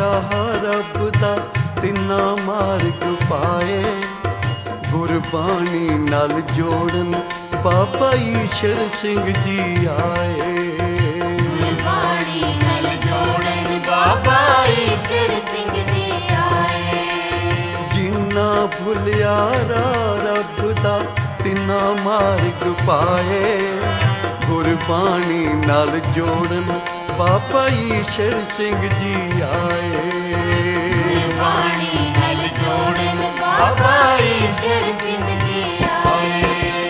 ਰਾਹ ਰੱਬ ਦਾ ਤਿੰਨਾ ਮਾਰਗ ਪਾਏ। ਗੁਰਬਾਣੀ ਨਾਲ ਜੋੜਨ ਬਾਬਾ ਈਸ਼ਰ ਸਿੰਘ ਜੀ ਆਏ। ਗੁਰਬਾਣੀ ਨਾਲ ਜੋੜਨ ਬਾਬਾ ਈਸ਼ਰ ਸਿੰਘ ਜੀ ਆਏ। ਜਿੰਨਾ ਭੁੱਲਿਆ ਰਾਹ ਰੱਬ ਦਾ ਤਿੰਨਾ ਮਾਰਗ ਪਾਏ। ਗੁਰਬਾਣੀ ਨਾਲ ਜੋੜਨ ਬਾਬਾ ਈਸ਼ਰ ਸਿੰਘ ਜੀ ਆਏ। ਗੁਰਬਾਣੀ ਨਾਲ ਜੋੜਨ ਬਾਬਾ ਈਸ਼ਰ ਸਿੰਘ ਜੀ ਆਏ।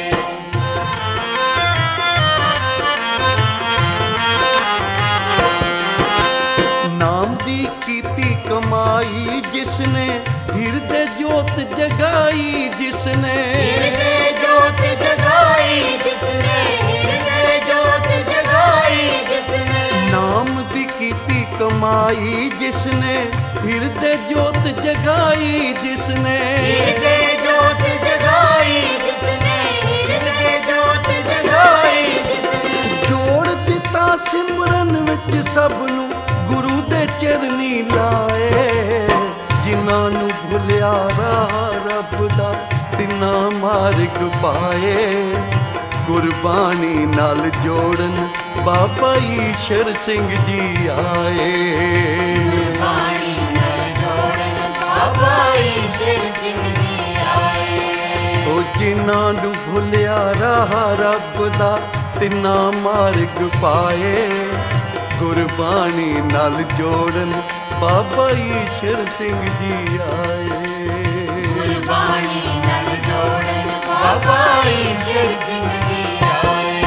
ਨਾਮ ਦੀ ਕੀਤੀ ਕਮਾਈ ਜਿਸਨੇ ਹਿਰਦੇ ਜੋਤ ਜਗਾਈ ਜਿਸਨੇ। ਹਿਰਦੇ ਜੋਤ ਜਗਾਈ ਜਿਸਨੇ। ਹਿਰਦੇ ਜੋਤ ਜਗਾਈ ਜਿਸਨੇ। ਨਾਮ ਦੀ ਕੀਤੀ ਕਮਾਈ ਜਿਸਨੇ ਹਿਰਦੇ ਜੋਤ ਜਗਾਈ ਜਿਸਨੇ। ਹਿਰਦੇ ਜੋਤ ਜਗਾਈ ਜਿਸਨੇ। ਹਿਰਦੇ ਜੋਤ ਜਗਾਈ ਜਿਸਨੇ। ਜੋੜ ਦਿੱਤਾ ਸਿਮਰਨ ਵਿੱਚ ਸਭ ਨੂੰ ਗੁਰੂ ਦੇ ਚਰਨੀ ਲਾਏ। ਜਿਨ੍ਹਾਂ ਨੂੰ ਭੁੱਲਿਆ ਰਾਹ ਰੱਬ ਦਾ ਤਿੰਨਾ ਮਾਰਗ ਪਾਏ। ਗੁਰਬਾਣੀ ਨਾਲ ਜੋੜਨ ਬਾਬਾ ਈਸ਼ਰ ਸਿੰਘ ਜੀ ਆਏ। ਗੁਰਬਾਣੀ ਨਾਲ ਜੋੜਨ ਬਾਬਾ ਈਸ਼ਰ ਸਿੰਘ ਜੀ ਆਏ। ਉਹ ਜਿਨ੍ਹਾਂ ਨੂੰ ਭੁੱਲਿਆ ਰਾਹ ਰੱਬ ਦਾ ਤਿੰਨਾ ਮਾਰਗ ਪਾਏ। ਗੁਰਬਾਣੀ ਨਾਲ ਜੋੜਨ ਬਾਬਾ ਈਸ਼ਰ ਸਿੰਘ ਜੀ ਆਏ। ਗੁਰਬਾਣੀ ਨਾਲ ਜੋੜਨ ਬਾਬਾ ਈਸ਼ਰ ਸਿੰਘ ਜੀ ਆਏ।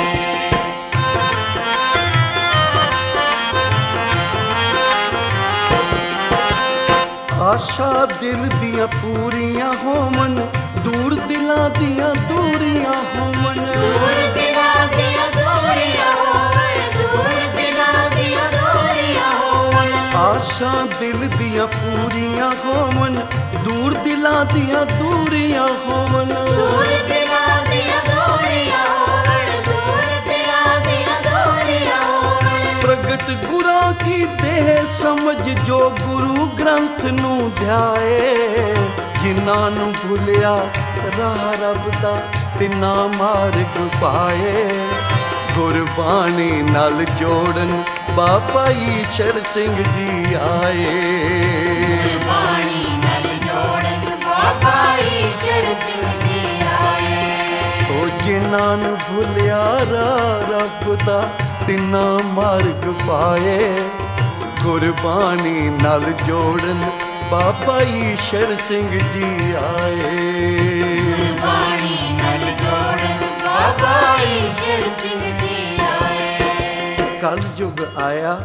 ਆਸ਼ਾ ਦਿਲ ਦੀਆਂ ਪੂਰੀਆਂ ਹੋਵਨ ਦੂਰ ਦਿਲਾਂ ਦੀਆਂ ਦੂਰੀਆਂ ਹੋਵਨ। ਦੂਰ ਦਿਲਾਂ ਦੀਆਂ ਦੂਰੀਆਂ ਹੋਵਣ। ਦੂਰ ਦਿਲਾਂ ਦੀਆਂ ਦੂਰੀਆਂ ਹੋਵਣ। ਆਸ਼ਾ ਦਿਲ ਦੀਆਂ ਪੂਰੀਆਂ ਹੋਵਨ ਦੂਰ ਦਿਲਾਂ ਦੀਆਂ ਦੂਰੀਆਂ ਹੋਵਨ। ਦੂਰ ਦਿਲਾਂ ਦੀਆਂ ਦੂਰੀਆਂ ਹੋਵਣ। ਦੂਰ ਦਿਲਾਂ ਦੀਆਂ ਦੂਰੀਆਂ ਹੋਵਣ। ਪ੍ਰਗਟ ਗੁਰਾਂ ਕੀ ਦੇਹ ਸਮਝ ਜੋ ਗੁਰੂ ਗ੍ਰੰਥ ਨੂੰ ਧਿਆਏ। ਜਿਨ੍ਹਾਂ ਨੂੰ ਭੁੱਲਿਆ ਰਾਹ ਰੱਬ ਦਾ ਤਿੰਨਾ ਮਾਰਗ ਪਾਏ। ਗੁਰਬਾਣੀ ਨਾਲ ਜੋੜਨ ਬਾਬਾ ਈਸ਼ਰ ਸਿੰਘ ਜੀ ਆਏ। ਗੁਰਬਾਣੀ ਨਾਲ ਜੋੜਨ ਬਾਬਾ ਈਸ਼ਰ ਸਿੰਘ ਜੀ ਆਏ। ਉਹ ਜਿਨ੍ਹਾਂ ਨੂੰ ਭੁੱਲਿਆ ਰਾਹ ਰੱਬ ਦਾ ਤਿੰਨਾ ਮਾਰਗ ਪਾਏ। ਗੁਰਬਾਣੀ ਨਾਲ ਜੋੜਨ ਬਾਬਾ ਈਸ਼ਰ ਸਿੰਘ ਜੀ ਆਏ। ਗੁਰਬਾਣੀ ਨਾਲ ਜੋੜਨ ਬਾਬਾ ਈਸ਼ਰ ਸਿੰਘ ਜੀ ਆਏ। ਕਲ ਯੁਗ ਆਇਆ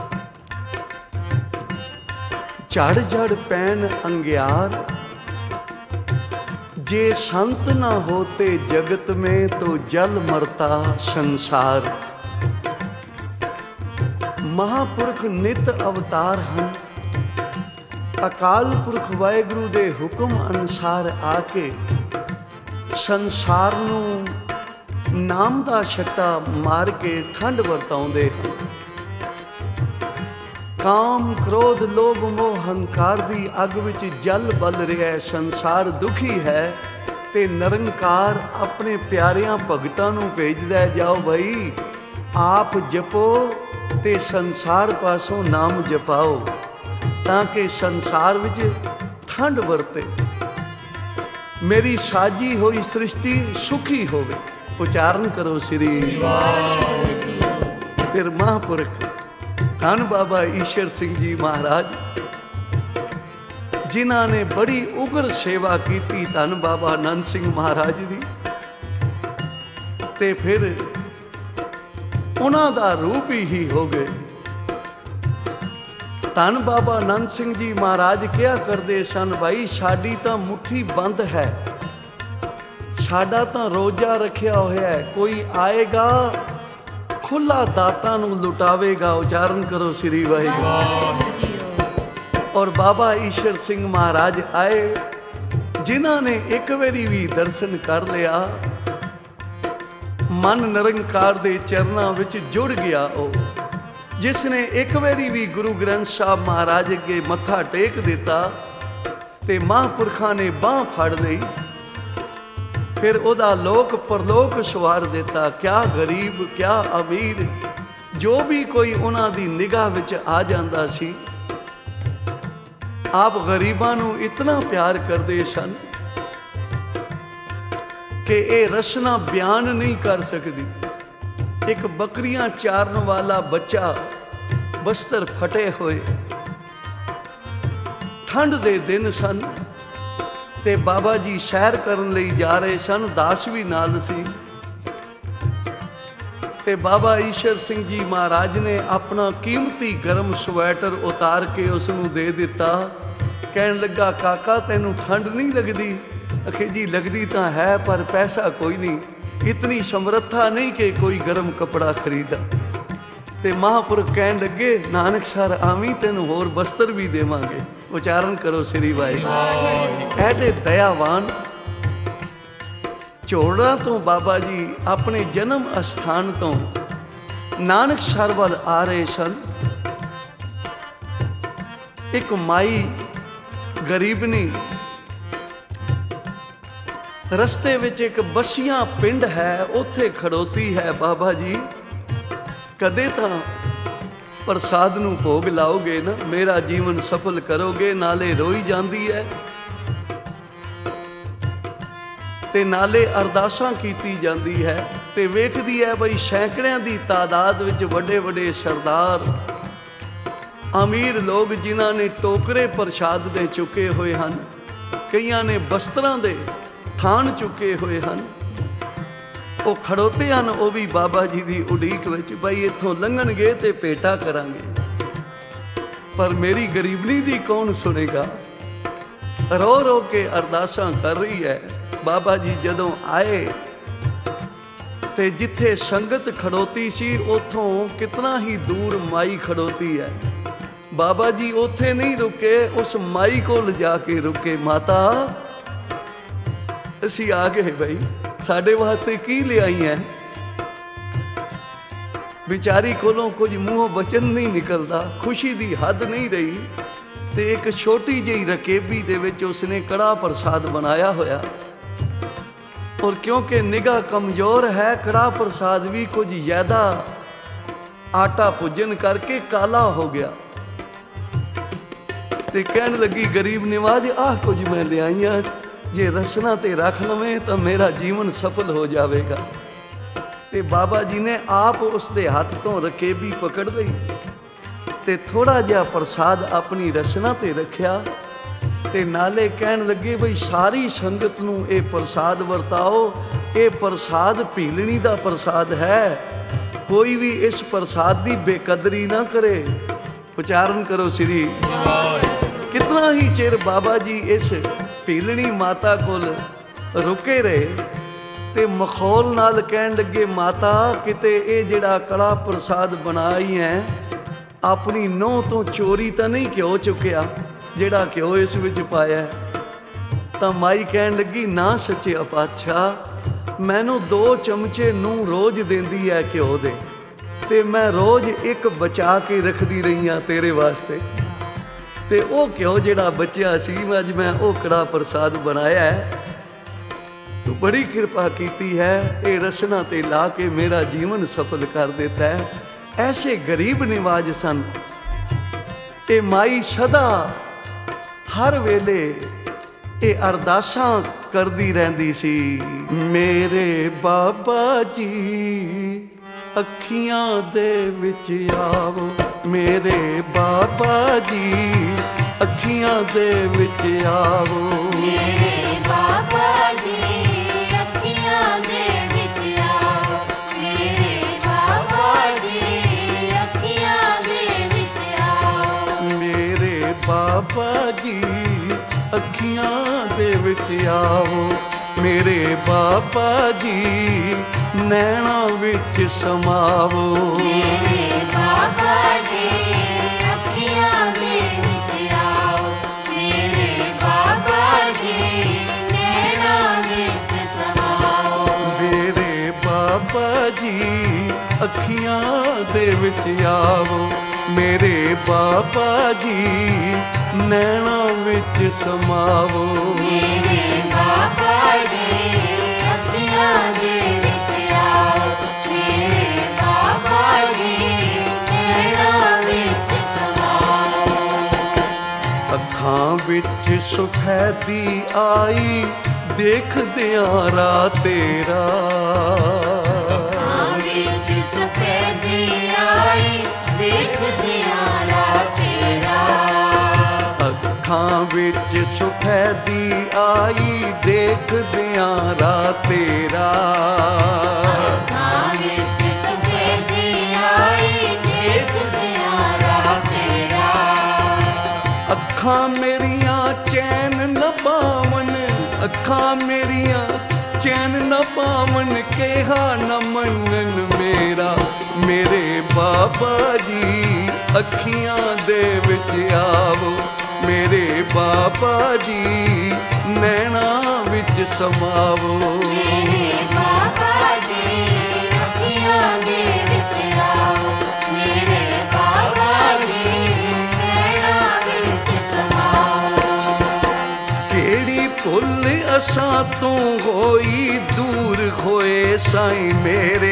ਝੜ ਝੜ ਪੈਣ ਅੰਗਿਆਰ। ਜੇ ਸੰਤ ਨਾ ਹੋਤੇ ਜगत में तो जल मरता संसार। ਮਹਾਂਪੁਰਖ ਨਿਤ ਅਵਤਾਰ ਹਨ। ਅਕਾਲ ਪੁਰਖ ਵਾਹਿਗੁਰੂ ਦੇ ਹੁਕਮ ਅਨੁਸਾਰ ਆ ਕੇ ਸੰਸਾਰ ਨੂੰ ਨਾਮ ਦਾ ਛੱਟਾ ਮਾਰ ਕੇ ਠੰਡ ਵਰਤਾਉਂਦੇ ਹਨ। ਕਾਮ ਕ੍ਰੋਧ ਲੋਭ ਮੋਹ ਹੰਕਾਰ ਦੀ ਅੱਗ ਵਿੱਚ ਜਲ ਬਲ ਰਿਹਾ। ਸੰਸਾਰ ਦੁਖੀ ਹੈ ਤੇ ਨਿਰੰਕਾਰ ਆਪਣੇ ਪਿਆਰਿਆਂ ਭਗਤਾਂ ਨੂੰ ਭੇਜਦਾ, ਜਾਓ ਬਈ ਆਪ ਜਪੋ ਤੇ ਸੰਸਾਰ ਪਾਸੋਂ ਨਾਮ ਜਪਾਓ ਤਾਂ ਕਿ ਸੰਸਾਰ ਵਿੱਚ ਠੰਡ ਵਰਤੇ। ਮੇਰੀ ਸਾਜੀ ਹੋਈ ਸ੍ਰਿਸ਼ਟੀ ਸੁਖੀ ਹੋਵੇ। ਉਚਾਰਨ ਕਰੋ ਸ੍ਰੀ ਵਾਹਿਗੁਰੂ ਜੀ। ਫਿਰ ਮਹਾਂਪੁਰਖ ਧੰਨ ਬਾਬਾ ਈਸ਼ਰ ਸਿੰਘ ਜੀ ਮਹਾਰਾਜ ਜਿਨ੍ਹਾਂ ਨੇ ਬੜੀ ਉਗਰ ਸੇਵਾ ਕੀਤੀ, ਧੰਨ ਬਾਬਾ ਆਨੰਦ ਸਿੰਘ ਮਹਾਰਾਜ ਦੀ, ਤੇ ਫਿਰ ਉਹਨਾਂ ਦਾ ਰੂਪ ਹੀ ਹੋ ਗਏ। ਧੰਨ ਬਾਬਾ ਆਨੰਦ ਸਿੰਘ ਜੀ ਮਹਾਰਾਜ ਕਿਹਾ ਕਰਦੇ ਸਨ, ਭਾਈ ਸਾਡੀ ਤਾਂ ਮੁੱਠੀ ਬੰਦ ਹੈ, ਸਾਡਾ ਤਾਂ ਰੋਜ਼ਾ ਰੱਖਿਆ ਹੋਇਆ ਹੈ, ਕੋਈ ਆਏਗਾ ਖੁੱਲਾ ਦਾਤਾਂ ਨੂੰ ਲੁਟਾਵੇਗਾ। ਉਚਾਰਨ ਕਰੋ ਸ੍ਰੀ ਵਾਹਿਗੁਰੂ ਜੀ। ਔਰ ਬਾਬਾ ਈਸ਼ਰ ਸਿੰਘ ਮਹਾਰਾਜ ਆਏ, ਜਿਨ੍ਹਾਂ ਨੇ ਇੱਕ ਵਾਰੀ ਵੀ ਦਰਸ਼ਨ ਕਰ ਲਿਆ, ਮਨ ਨਿਰੰਕਾਰ ਦੇ ਚਰਨਾਂ ਵਿੱਚ ਜੁੜ ਗਿਆ। ਉਹ ਜਿਸ ਨੇ ਇੱਕ ਵਾਰੀ ਵੀ ਗੁਰੂ ਗ੍ਰੰਥ ਸਾਹਿਬ ਮਹਾਰਾਜ ਅੱਗੇ ਮੱਥਾ ਟੇਕ ਦਿੱਤਾ ਤੇ ਮਹਾਂਪੁਰਖਾਂ ਨੇ ਬਾਂਹ ਫੜ ਲਈ, ਫਿਰ ਉਹਦਾ ਲੋਕ ਪਰਲੋਕ ਸਵਾਰ ਦਿੱਤਾ। ਕਿਆ ਗਰੀਬ, ਕਿਆ ਅਮੀਰ, ਜੋ ਵੀ ਕੋਈ ਉਹਨਾਂ ਦੀ ਨਿਗਾਹ ਵਿੱਚ ਆ ਜਾਂਦਾ ਸੀ, ਆਪ ਗਰੀਬਾਂ ਨੂੰ ਇਤਨਾ ਪਿਆਰ ਕਰਦੇ ਸਨ ਕਿ ਇਹ ਰਸਨਾ ਬਿਆਨ ਨਹੀਂ ਕਰ ਸਕਦੀ। ਇੱਕ ਬੱਕਰੀਆਂ ਚਾਰਨ ਵਾਲਾ ਬੱਚਾ, ਬਸਤਰ ਫਟੇ ਹੋਏ, ਠੰਡ ਦੇ ਦਿਨ ਸਨ ਤੇ ਬਾਬਾ ਜੀ ਸੈਰ ਕਰਨ ਲਈ ਜਾ ਰਹੇ ਸਨ, ਦਾਸ ਵੀ ਨਾਲ ਸੀ। ਤੇ ਬਾਬਾ ਈਸ਼ਰ ਸਿੰਘ ਜੀ ਮਹਾਰਾਜ ਨੇ ਆਪਣਾ ਕੀਮਤੀ ਗਰਮ ਸਵੈਟਰ ਉਤਾਰ ਕੇ ਉਸ ਨੂੰ ਦੇ ਦਿੱਤਾ। ਕਹਿਣ ਲੱਗਾ, ਕਾਕਾ ਤੈਨੂੰ ਠੰਡ ਨਹੀਂ ਲੱਗਦੀ? ਅਖੇ ਜੀ ਲੱਗਦੀ ਤਾਂ ਹੈ, ਪਰ ਪੈਸਾ ਕੋਈ ਨਹੀਂ, ਇਤਨੀ ਸਮਰੱਥਾ ਨਹੀਂ ਕਿ ਕੋਈ ਗਰਮ ਕੱਪੜਾ ਖਰੀਦਾ। ਤੇ ਮਹਾਂਪੁਰਖ ਕਹਿਣ ਲੱਗੇ, ਨਾਨਕ ਸਰ ਆਵੀਂ, ਤੈਨੂੰ ਹੋਰ ਬਸਤਰ ਵੀ ਦੇਵਾਂਗੇ। ਉਚਾਰਨ ਕਰੋ ਸ੍ਰੀ ਵਾਹਿਗੁਰੂ। ਐਡੇ ਦਇਆਵਾਨ। ਝੋੜਾ ਤੋਂ ਬਾਬਾ ਜੀ ਆਪਣੇ ਜਨਮ ਅਸਥਾਨ ਤੋਂ ਨਾਨਕ ਸਰ ਵੱਲ ਆ ਰਹੇ ਸਨ। ਇੱਕ ਮਾਈ ਗਰੀਬਨੀ, ਰਸਤੇ ਵਿੱਚ ਇੱਕ ਬਸੀਆਂ ਪਿੰਡ ਹੈ, ਉੱਥੇ ਖੜੋਤੀ ਹੈ। ਬਾਬਾ ਜੀ ਕਦੇ ਤਾਂ ਪ੍ਰਸਾਦ ਨੂੰ ਭੋਗ ਲਾਓਗੇ ਨਾ, ਮੇਰਾ ਜੀਵਨ ਸਫਲ ਕਰੋਗੇ। ਨਾਲੇ ਰੋਈ ਜਾਂਦੀ ਹੈ ਤੇ ਨਾਲੇ ਅਰਦਾਸਾਂ ਕੀਤੀ ਜਾਂਦੀ ਹੈ, ਤੇ ਵੇਖਦੀ ਹੈ ਬਈ ਸੈਂਕੜਿਆਂ ਦੀ ਤਾਦਾਦ ਵਿੱਚ ਵੱਡੇ ਵੱਡੇ ਸਰਦਾਰ, ਅਮੀਰ ਲੋਕ ਜਿਨ੍ਹਾਂ ਨੇ ਟੋਕਰੇ ਪ੍ਰਸ਼ਾਦ ਦੇ ਚੁੱਕੇ ਹੋਏ ਹਨ, ਕਈਆਂ ਨੇ ਬਸਤਰਾਂ ਦੇ ਥਾਨ ਚੁੱਕੇ ਹੋਏ ਹਨ, ਉਹ ਖੜੋਤੇ ਹਨ, ਉਹ ਵੀ ਬਾਬਾ ਜੀ ਦੀ ਉਡੀਕ ਵਿੱਚ, ਬਈ ਇੱਥੋਂ ਲੰਘਣਗੇ ਤੇ ਭੇਟਾ ਕਰਾਂਗੇ। ਪਰ ਮੇਰੀ ਗਰੀਬਨੀ ਦੀ ਕੌਣ ਸੁਣੇਗਾ? ਰੋ ਰੋ ਕੇ ਅਰਦਾਸਾਂ ਕਰ ਰਹੀ ਹੈ। ਬਾਬਾ ਜੀ ਜਦੋਂ ਆਏ ਤੇ ਜਿੱਥੇ ਸੰਗਤ ਖੜੋਤੀ ਸੀ, ਉੱਥੋਂ ਕਿਤਨਾ ਹੀ ਦੂਰ ਮਾਈ ਖੜੋਤੀ ਹੈ। ਬਾਬਾ ਜੀ ਉੱਥੇ ਨਹੀਂ ਰੁਕੇ, ਉਸ ਮਾਈ ਕੋਲ ਜਾ ਕੇ ਰੁਕੇ। ਮਾਤਾ, ਅਸੀਂ ਆ ਗਏ ਬਈ, ਸਾਡੇ ਵਾਸਤੇ ਕੀ ਲਿਆਈ ਹੈ? ਵਿਚਾਰੀ ਕੋਲੋਂ ਕੁਝ ਮੂੰਹੋਂ ਬਚਨ ਨਹੀਂ ਨਿਕਲਦਾ, ਖੁਸ਼ੀ ਦੀ ਹੱਦ ਨਹੀਂ ਰਹੀ। ਤੇ ਇੱਕ ਛੋਟੀ ਜਿਹੀ ਰਕੇਬੀ ਦੇ ਵਿੱਚ ਉਸਨੇ ਕੜਾਹ ਪ੍ਰਸਾਦ ਬਣਾਇਆ ਹੋਇਆ, ਔਰ ਕਿਉਂਕਿ ਨਿਗਾਹ ਕਮਜ਼ੋਰ ਹੈ, ਕੜਾਹ ਪ੍ਰਸਾਦ ਵੀ ਕੁਝ ਜ਼ਿਆਦਾ ਆਟਾ ਭੁੱਜਣ ਕਰਕੇ ਕਾਲਾ ਹੋ ਗਿਆ। ਤੇ ਕਹਿਣ ਲੱਗੀ, ਗਰੀਬ ਨਿਵਾਜ, ਆਹ ਕੁਝ ਮੈਂ ਲਿਆਈਆਂ, ਜੇ ਰਸਨਾ ਤੇ ਰੱਖ ਲਵੇਂ ਤਾਂ ਮੇਰਾ ਜੀਵਨ ਸਫਲ ਹੋ ਜਾਵੇਗਾ। ਤੇ ਬਾਬਾ ਜੀ ਨੇ ਆਪ ਉਸ ਦੇ ਹੱਥ ਤੋਂ ਰਕੇਬੀ ਪਕੜ ਲਈ ਤੇ ਥੋੜਾ ਜਿਹਾ ਪ੍ਰਸਾਦ ਆਪਣੀ ਰਸਨਾ ਤੇ ਰੱਖਿਆ, ਤੇ ਨਾਲੇ ਕਹਿਣ ਲੱਗੇ, ਬਈ ਸਾਰੀ ਸੰਗਤ ਨੂੰ ਇਹ ਪ੍ਰਸਾਦ ਵਰਤਾਓ। ਇਹ ਪ੍ਰਸਾਦ ਭੀਲਣੀ ਦਾ ਪ੍ਰਸਾਦ ਹੈ, ਕੋਈ ਵੀ ਇਸ ਪ੍ਰਸਾਦ ਦੀ ਬੇਕਦਰੀ ਨਾ ਕਰੇ। ਉਚਾਰਨ ਕਰੋ ਸ੍ਰੀ। ਕਿਤਨਾ ਹੀ ਚਿਰ ਬਾਬਾ ਜੀ ਇਸ ਭੀਲਣੀ ਮਾਤਾ ਕੋਲ ਰੁਕੇ ਰਹੇ ਤੇ ਮਖੌਲ ਨਾਲ ਕਹਿਣ ਲੱਗੇ, ਮਾਤਾ ਕਿਤੇ ਇਹ ਜਿਹੜਾ ਕੜਾ ਪ੍ਰਸਾਦ ਬਣਾਈ ਹੈ, ਆਪਣੀ ਨੂੰਹ ਤੋਂ ਚੋਰੀ ਤਾਂ ਨਹੀਂ ਘਿਓ ਚੁੱਕਿਆ ਜਿਹੜਾ ਘਿਓ ਇਸ ਵਿੱਚ ਪਾਇਆ? ਤਾਂ ਮਾਈ ਕਹਿਣ ਲੱਗੀ, ਨਾ ਸੱਚਿਆ ਪਾਤਸ਼ਾਹ, ਮੈਨੂੰ 2 ਚਮਚੇ ਨੂੰ ਰੋਜ਼ ਦਿੰਦੀ ਹੈ ਘਿਓ ਦੇ, ਤੇ ਮੈਂ ਰੋਜ਼ ਇੱਕ ਬਚਾ ਕੇ ਰੱਖਦੀ ਰਹੀ ਹਾਂ ਤੇਰੇ ਵਾਸਤੇ। ਤੇ ਉਹ ਘਿਓ ਜਿਹੜਾ ਬਚਿਆ ਸੀ, ਅੱਜ ਮੈਂ ਉਹ ਕੜਾ ਪ੍ਰਸਾਦ ਬਣਾਇਆ ਹੈ। ਤੂੰ ਬੜੀ ਕਿਰਪਾ ਕੀਤੀ ਹੈ, ਇਹ ਰਸਨਾ ਤੇ ਲਾ ਕੇ ਮੇਰਾ ਜੀਵਨ ਸਫਲ ਕਰ ਦਿੱਤਾ ਹੈ। ਐਸੇ ਗਰੀਬ ਨਿਵਾਜ ਸਨ। ਇਹ ਮਾਈ ਸਦਾ ਹਰ ਵੇਲੇ ਇਹ ਅਰਦਾਸਾਂ ਕਰਦੀ ਰਹਿੰਦੀ ਸੀ, ਮੇਰੇ ਬਾਬਾ ਜੀ ਅੱਖੀਆਂ ਦੇ ਵਿੱਚ ਆਵੋ, ਮੇਰੇ ਬਾਬਾ ਜੀ ਅੱਖੀਆਂ ਦੇ ਵਿੱਚ ਆਵੋ, ਮੇਰੇ ਬਾਬਾ ਜੀ ਅੱਖੀਆਂ ਦੇ ਵਿੱਚ ਆਵੋ, ਮੇਰੇ ਬਾਬਾ ਜੀ ਅੱਖੀਆਂ ਦੇ ਵਿੱਚ ਆਵੋ, ਮੇਰੇ ਬਾਬਾ ਜੀ ਅੱਖੀਆਂ ਦੇ ਵਿੱਚ ਆਵੋ, ਮੇਰੇ ਬਾਬਾ ਜੀ ਨੈਣਾਂ ਵਿੱਚ ਸਮਾਵੋ, ਮੇਰੇ ਬਾਬਾ ਜੀ ਅੱਖੀਆਂ ਦੇ ਵਿੱਚ ਆਵੋ, ਮੇਰੇ ਬਾਬਾ ਜੀ ਨੈਣਾਂ ਵਿੱਚ ਸਮਾਵੋ, ਮੇਰੇ ਬਾਬਾ ਜੀ ਅੱਖੀਆਂ ਦੇ ਵਿੱਚ ਆਵੋ ਮੇਰੇ ਬਾਬਾ ਜੀ ਨੈਣਾਂ ਵਿੱਚ ਸਮਾਵੋ ਮੇਰੇ ਬਾਬਾ ਜੀ ਅੱਖੀਆਂ ਦੇ ਵਿੱਚ ਆਓ ਮੇਰੇ ਬਾਬਾ ਜੀ ਨੈਣਾਂ ਵਿੱਚ ਸਮਾਓ ਅੱਖਾਂ ਵਿੱਚ ਸੁਖੈਦੀ ਆਈ ਦੇਖਦਿਆਂ ਰਾਹ ਤੇਰਾ ਅੱਖਾਂ ਵਿੱਚ ਸਫੈਦੀ ਆਈ ਦੇਖਦਿਆਂ ਰਾਹ ਤੇਰਾ ਅੱਖਾਂ ਵਿੱਚ ਸੁਖੈਦੀ ਆਈ ਦੇਖਦਿਆਂ ਰਾਹ ਤੇਰਾ ਅੱਖਾਂ ਵਿੱਚ ਸਫੈਦੀ ਆਈ ਦੇਖਦਿਆਂ ਰਾਹ ਤੇਰਾ ਅੱਖਾਂ ਮੇਰੀਆਂ ਚੈਨ ਨਾ ਪਾਵਨ ਅੱਖਾਂ ਮੇਰੀਆਂ ਚੈਨ ਨਾ ਪਾਵਨ ਕਿਹਾ ਨਾ ਮੰਨਣ ਮੇਰਾ ਮੇਰੇ ਬਾਬਾ ਜੀ ਅੱਖੀਆਂ ਦੇ ਵਿੱਚ ਆਵੋ ਮੇਰੇ ਬਾਬਾ ਜੀ ਨੈਣਾਂ ਵਿੱਚ ਸਮਾਵੋ ਮੇਰੇ ਬਾਬਾ ਜੀ ਅੱਖੀਆਂ ਦੇ ਵਿੱਚ ਆਓ ਮੇਰੇ ਬਾਬਾ ਜੀ ਨੈਣਾਂ ਵਿੱਚ ਸਮਾਓ ਕਿਹੜੀ ਭੁੱਲ ਅਸਾਂ ਤੋਂ ਹੋਈ ਦੂਰ ਹੋਏ ਸਾਈਂ ਮੇਰੇ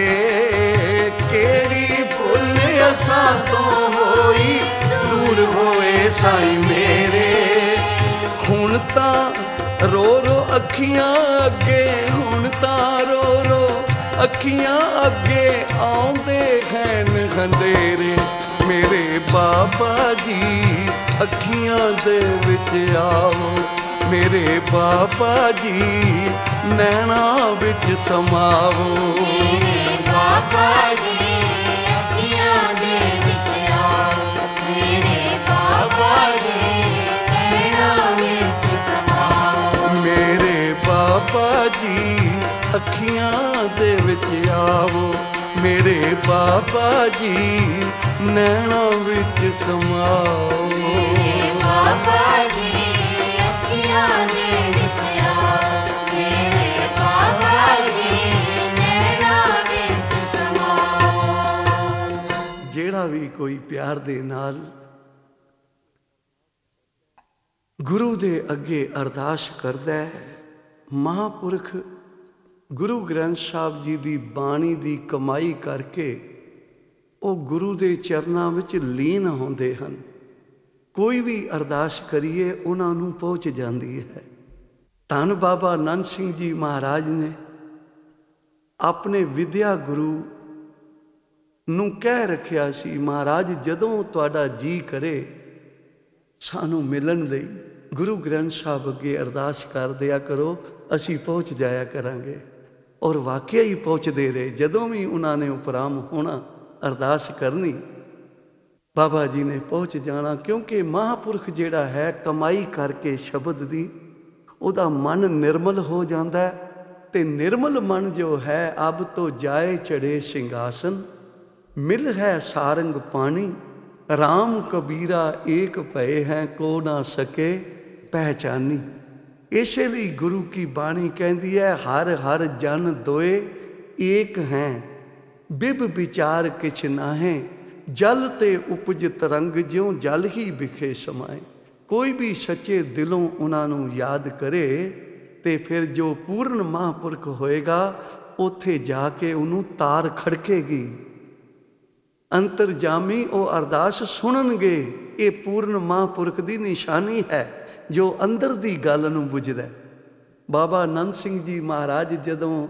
ਕਿਹੜੀ ਭੁੱਲ ਅਸਾਂ ਤੋਂ ਹੋਈ ਦੂਰ ਹੋਏ ਸਾਈਂ ਮੇਰੇ ਹੁਣ ਤਾਂ ਰੋ ਰੋ ਅੱਖੀਆਂ ਅੱਗੇ ਹੁਣ ਤਾਂ ਰੋ ਰੋ ਅੱਖੀਆਂ ਅੱਗੇ ਆਉਂਦੇ ਹਨ ਹਨੇਰੇ ਮੇਰੇ ਬਾਬਾ ਜੀ ਅੱਖੀਆਂ ਦੇ ਵਿੱਚ ਆਓ ਮੇਰੇ ਬਾਬਾ ਜੀ ਨੈਣਾਂ ਵਿੱਚ ਸਮਾਵੋ ਮੇਰੇ ਬਾਬਾ ਜੀ ਅੱਖੀਆਂ ਦੇ ਵਿੱਚ ਆਓ ਮੇਰੇ ਬਾਬਾ ਜੀ ਨੈਣਾਂ ਵਿੱਚ ਸਮਾਓ ਮੇਰੇ ਬਾਬਾ ਜੀ ਅੱਖੀਆਂ ਦੇ ਵਿੱਚ ਆਵੋ ਮੇਰੇ ਬਾਬਾ ਜੀ ਨੈਣਾਂ ਵਿੱਚ ਸਮਾਓ ਮੇਰੇ ਬਾਬਾ ਜੀ ਅੱਖੀਆਂ ਦੇ ਵਿੱਚ ਆਓ ਮੇਰੇ ਬਾਬਾ ਜੀ ਨੈਣਾਂ ਵਿੱਚ ਸਮਾਓ ਜਿਹੜਾ ਵੀ ਕੋਈ ਪਿਆਰ ਦੇ ਨਾਲ ਗੁਰੂ ਦੇ ਅੱਗੇ ਅਰਦਾਸ ਕਰਦਾ ਹੈ ਮਹਾਂਪੁਰਖ ਗੁਰੂ ਗ੍ਰੰਥ ਸਾਹਿਬ ਜੀ ਦੀ ਬਾਣੀ ਦੀ ਕਮਾਈ ਕਰਕੇ ਉਹ ਗੁਰੂ ਦੇ ਚਰਨਾਂ ਵਿੱਚ ਲੀਨ ਹੁੰਦੇ ਹਨ ਕੋਈ ਵੀ ਅਰਦਾਸ ਕਰੀਏ ਉਹਨਾਂ ਨੂੰ ਪਹੁੰਚ ਜਾਂਦੀ ਹੈ ਧੰਨ ਬਾਬਾ ਆਨੰਦ ਸਿੰਘ ਜੀ ਮਹਾਰਾਜ ਨੇ ਆਪਣੇ ਵਿਦਿਆ ਗੁਰੂ ਨੂੰ ਕਹਿ ਰੱਖਿਆ ਸੀ ਮਹਾਰਾਜ ਜਦੋਂ ਤੁਹਾਡਾ ਜੀ ਕਰੇ ਸਾਨੂੰ ਮਿਲਣ ਲਈ ਗੁਰੂ ਗ੍ਰੰਥ ਸਾਹਿਬ ਅੱਗੇ ਅਰਦਾਸ ਕਰ ਦਿਆ ਕਰੋ ਅਸੀਂ ਪਹੁੰਚ ਜਾਇਆ ਕਰਾਂਗੇ ਔਰ ਵਾਕਿਆ ਹੀ ਪਹੁੰਚਦੇ ਰਹੇ ਜਦੋਂ ਵੀ ਉਹਨਾਂ ਨੇ ਉਪਰਾਮ ਹੋਣਾ ਅਰਦਾਸ ਕਰਨੀ ਬਾਬਾ ਜੀ ਨੇ ਪਹੁੰਚ ਜਾਣਾ ਕਿਉਂਕਿ ਮਹਾਂਪੁਰਖ ਜਿਹੜਾ ਹੈ ਕਮਾਈ ਕਰਕੇ ਸ਼ਬਦ ਦੀ ਉਹਦਾ ਮਨ ਨਿਰਮਲ ਹੋ ਜਾਂਦਾ ਹੈ ਤੇ ਨਿਰਮਲ ਮਨ ਜੋ ਹੈ ਅਬ ਤੋਂ ਜਾਏ ਚੜੇ ਸਿੰਘਾਸਨ ਮਿਲ ਹੈ ਸਾਰੰਗ ਪਾਣੀ ਰਾਮ ਕਬੀਰਾ ਏਕ ਭਏ ਹੈ ਕੋ ਨਾ ਸਕੇ ਪਹਿਚਾਨੀ ਇਸੇ ਲਈ ਗੁਰੂ ਕੀ ਬਾਣੀ ਕਹਿੰਦੀ ਹੈ ਹਰ ਹਰ ਜਨ ਦੋਏ ਏਕ ਹੈ ਬਿਬ ਵਿਚਾਰ ਕਿਛ ਨਾਹੇ ਜਲ ਤੇ ਉਪਜ ਤਰੰਗ ਜਿਉ ਜਲ ਹੀ ਵਿਖੇ ਸਮਾਏ ਕੋਈ ਵੀ ਸੱਚੇ ਦਿਲੋਂ ਉਹਨਾਂ ਨੂੰ ਯਾਦ ਕਰੇ ਤੇ ਫਿਰ ਜੋ ਪੂਰਨ ਮਹਾਂਪੁਰਖ ਹੋਏਗਾ ਉੱਥੇ ਜਾ ਕੇ ਉਹਨੂੰ ਤਾਰ ਖੜਕੇਗੀ ਅੰਤਰਜਾਮੀ ਉਹ ਅਰਦਾਸ ਸੁਣਨਗੇ ਇਹ ਪੂਰਨ ਮਹਾਂਪੁਰਖ ਦੀ ਨਿਸ਼ਾਨੀ ਹੈ ਜੋ ਅੰਦਰ ਦੀ ਗੱਲ ਨੂੰ ਬੁੱਝਦਾ ਬਾਬਾ ਆਨੰਦ ਸਿੰਘ ਜੀ ਮਹਾਰਾਜ ਜਦੋਂ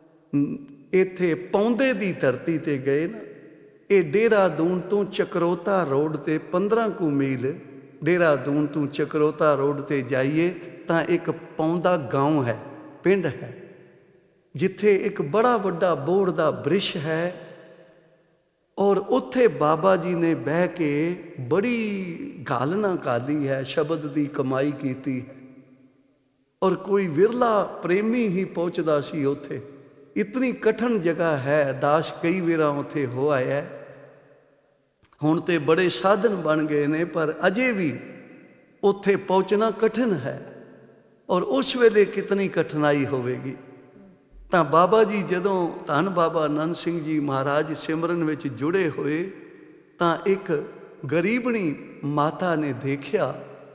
ਇੱਥੇ ਪੌਂਦੇ ਦੀ ਧਰਤੀ ਤੇ ਗਏ ਨਾ ਇਹ ਦੇਹਰਾਦੂਨ ਤੋਂ ਚਕਰੋਤਾ ਰੋਡ ਤੇ 15 ਕੁ ਮੀਲ ਦੇਹਰਾਦੂਨ ਤੋਂ ਚਕਰੋਤਾ ਰੋਡ ਤੇ ਜਾਈਏ ਤਾਂ ਇੱਕ ਪੌਂਦਾ ਗਾਉਂ ਹੈ ਪਿੰਡ ਹੈ ਜਿੱਥੇ ਇੱਕ ਬੜਾ ਵੱਡਾ ਬੋਹੜ ਦਾ ਬ੍ਰਿਸ਼ ਹੈ ਔਰ ਉੱਥੇ ਬਾਬਾ ਜੀ ਨੇ ਬਹਿ ਕੇ ਬੜੀ ਗਾਲਨਾ ਕਾਲੀ ਹੈ ਸ਼ਬਦ ਦੀ ਕਮਾਈ ਕੀਤੀ ਹੈ ਔਰ ਕੋਈ ਵਿਰਲਾ ਪ੍ਰੇਮੀ ਹੀ ਪਹੁੰਚਦਾ ਸੀ ਉੱਥੇ ਇਤਨੀ ਕਠਨ ਜਗ੍ਹਾ ਹੈ ਦਾਸ ਕਈ ਵਾਰਾਂ ਉੱਥੇ ਹੋ ਆਇਆ ਹੁਣ ਤੇ ਬੜੇ ਸਾਧਨ ਬਣ ਗਏ ਨੇ ਪਰ ਅਜੇ ਵੀ ਉੱਥੇ ਪਹੁੰਚਣਾ ਕਠਿਨ ਹੈ ਔਰ ਉਸ ਵੇਲੇ ਕਿਤਨੀ ਕਠਿਨਾਈ ਹੋਵੇਗੀ ਤਾਂ ਬਾਬਾ ਜੀ ਜਦੋਂ ਧੰਨ ਬਾਬਾ ਆਨੰਦ ਸਿੰਘ ਜੀ ਮਹਾਰਾਜ ਸਿਮਰਨ ਵਿੱਚ ਜੁੜੇ ਹੋਏ ਤਾਂ ਇੱਕ ਗਰੀਬਣੀ ਮਾਤਾ ਨੇ ਦੇਖਿਆ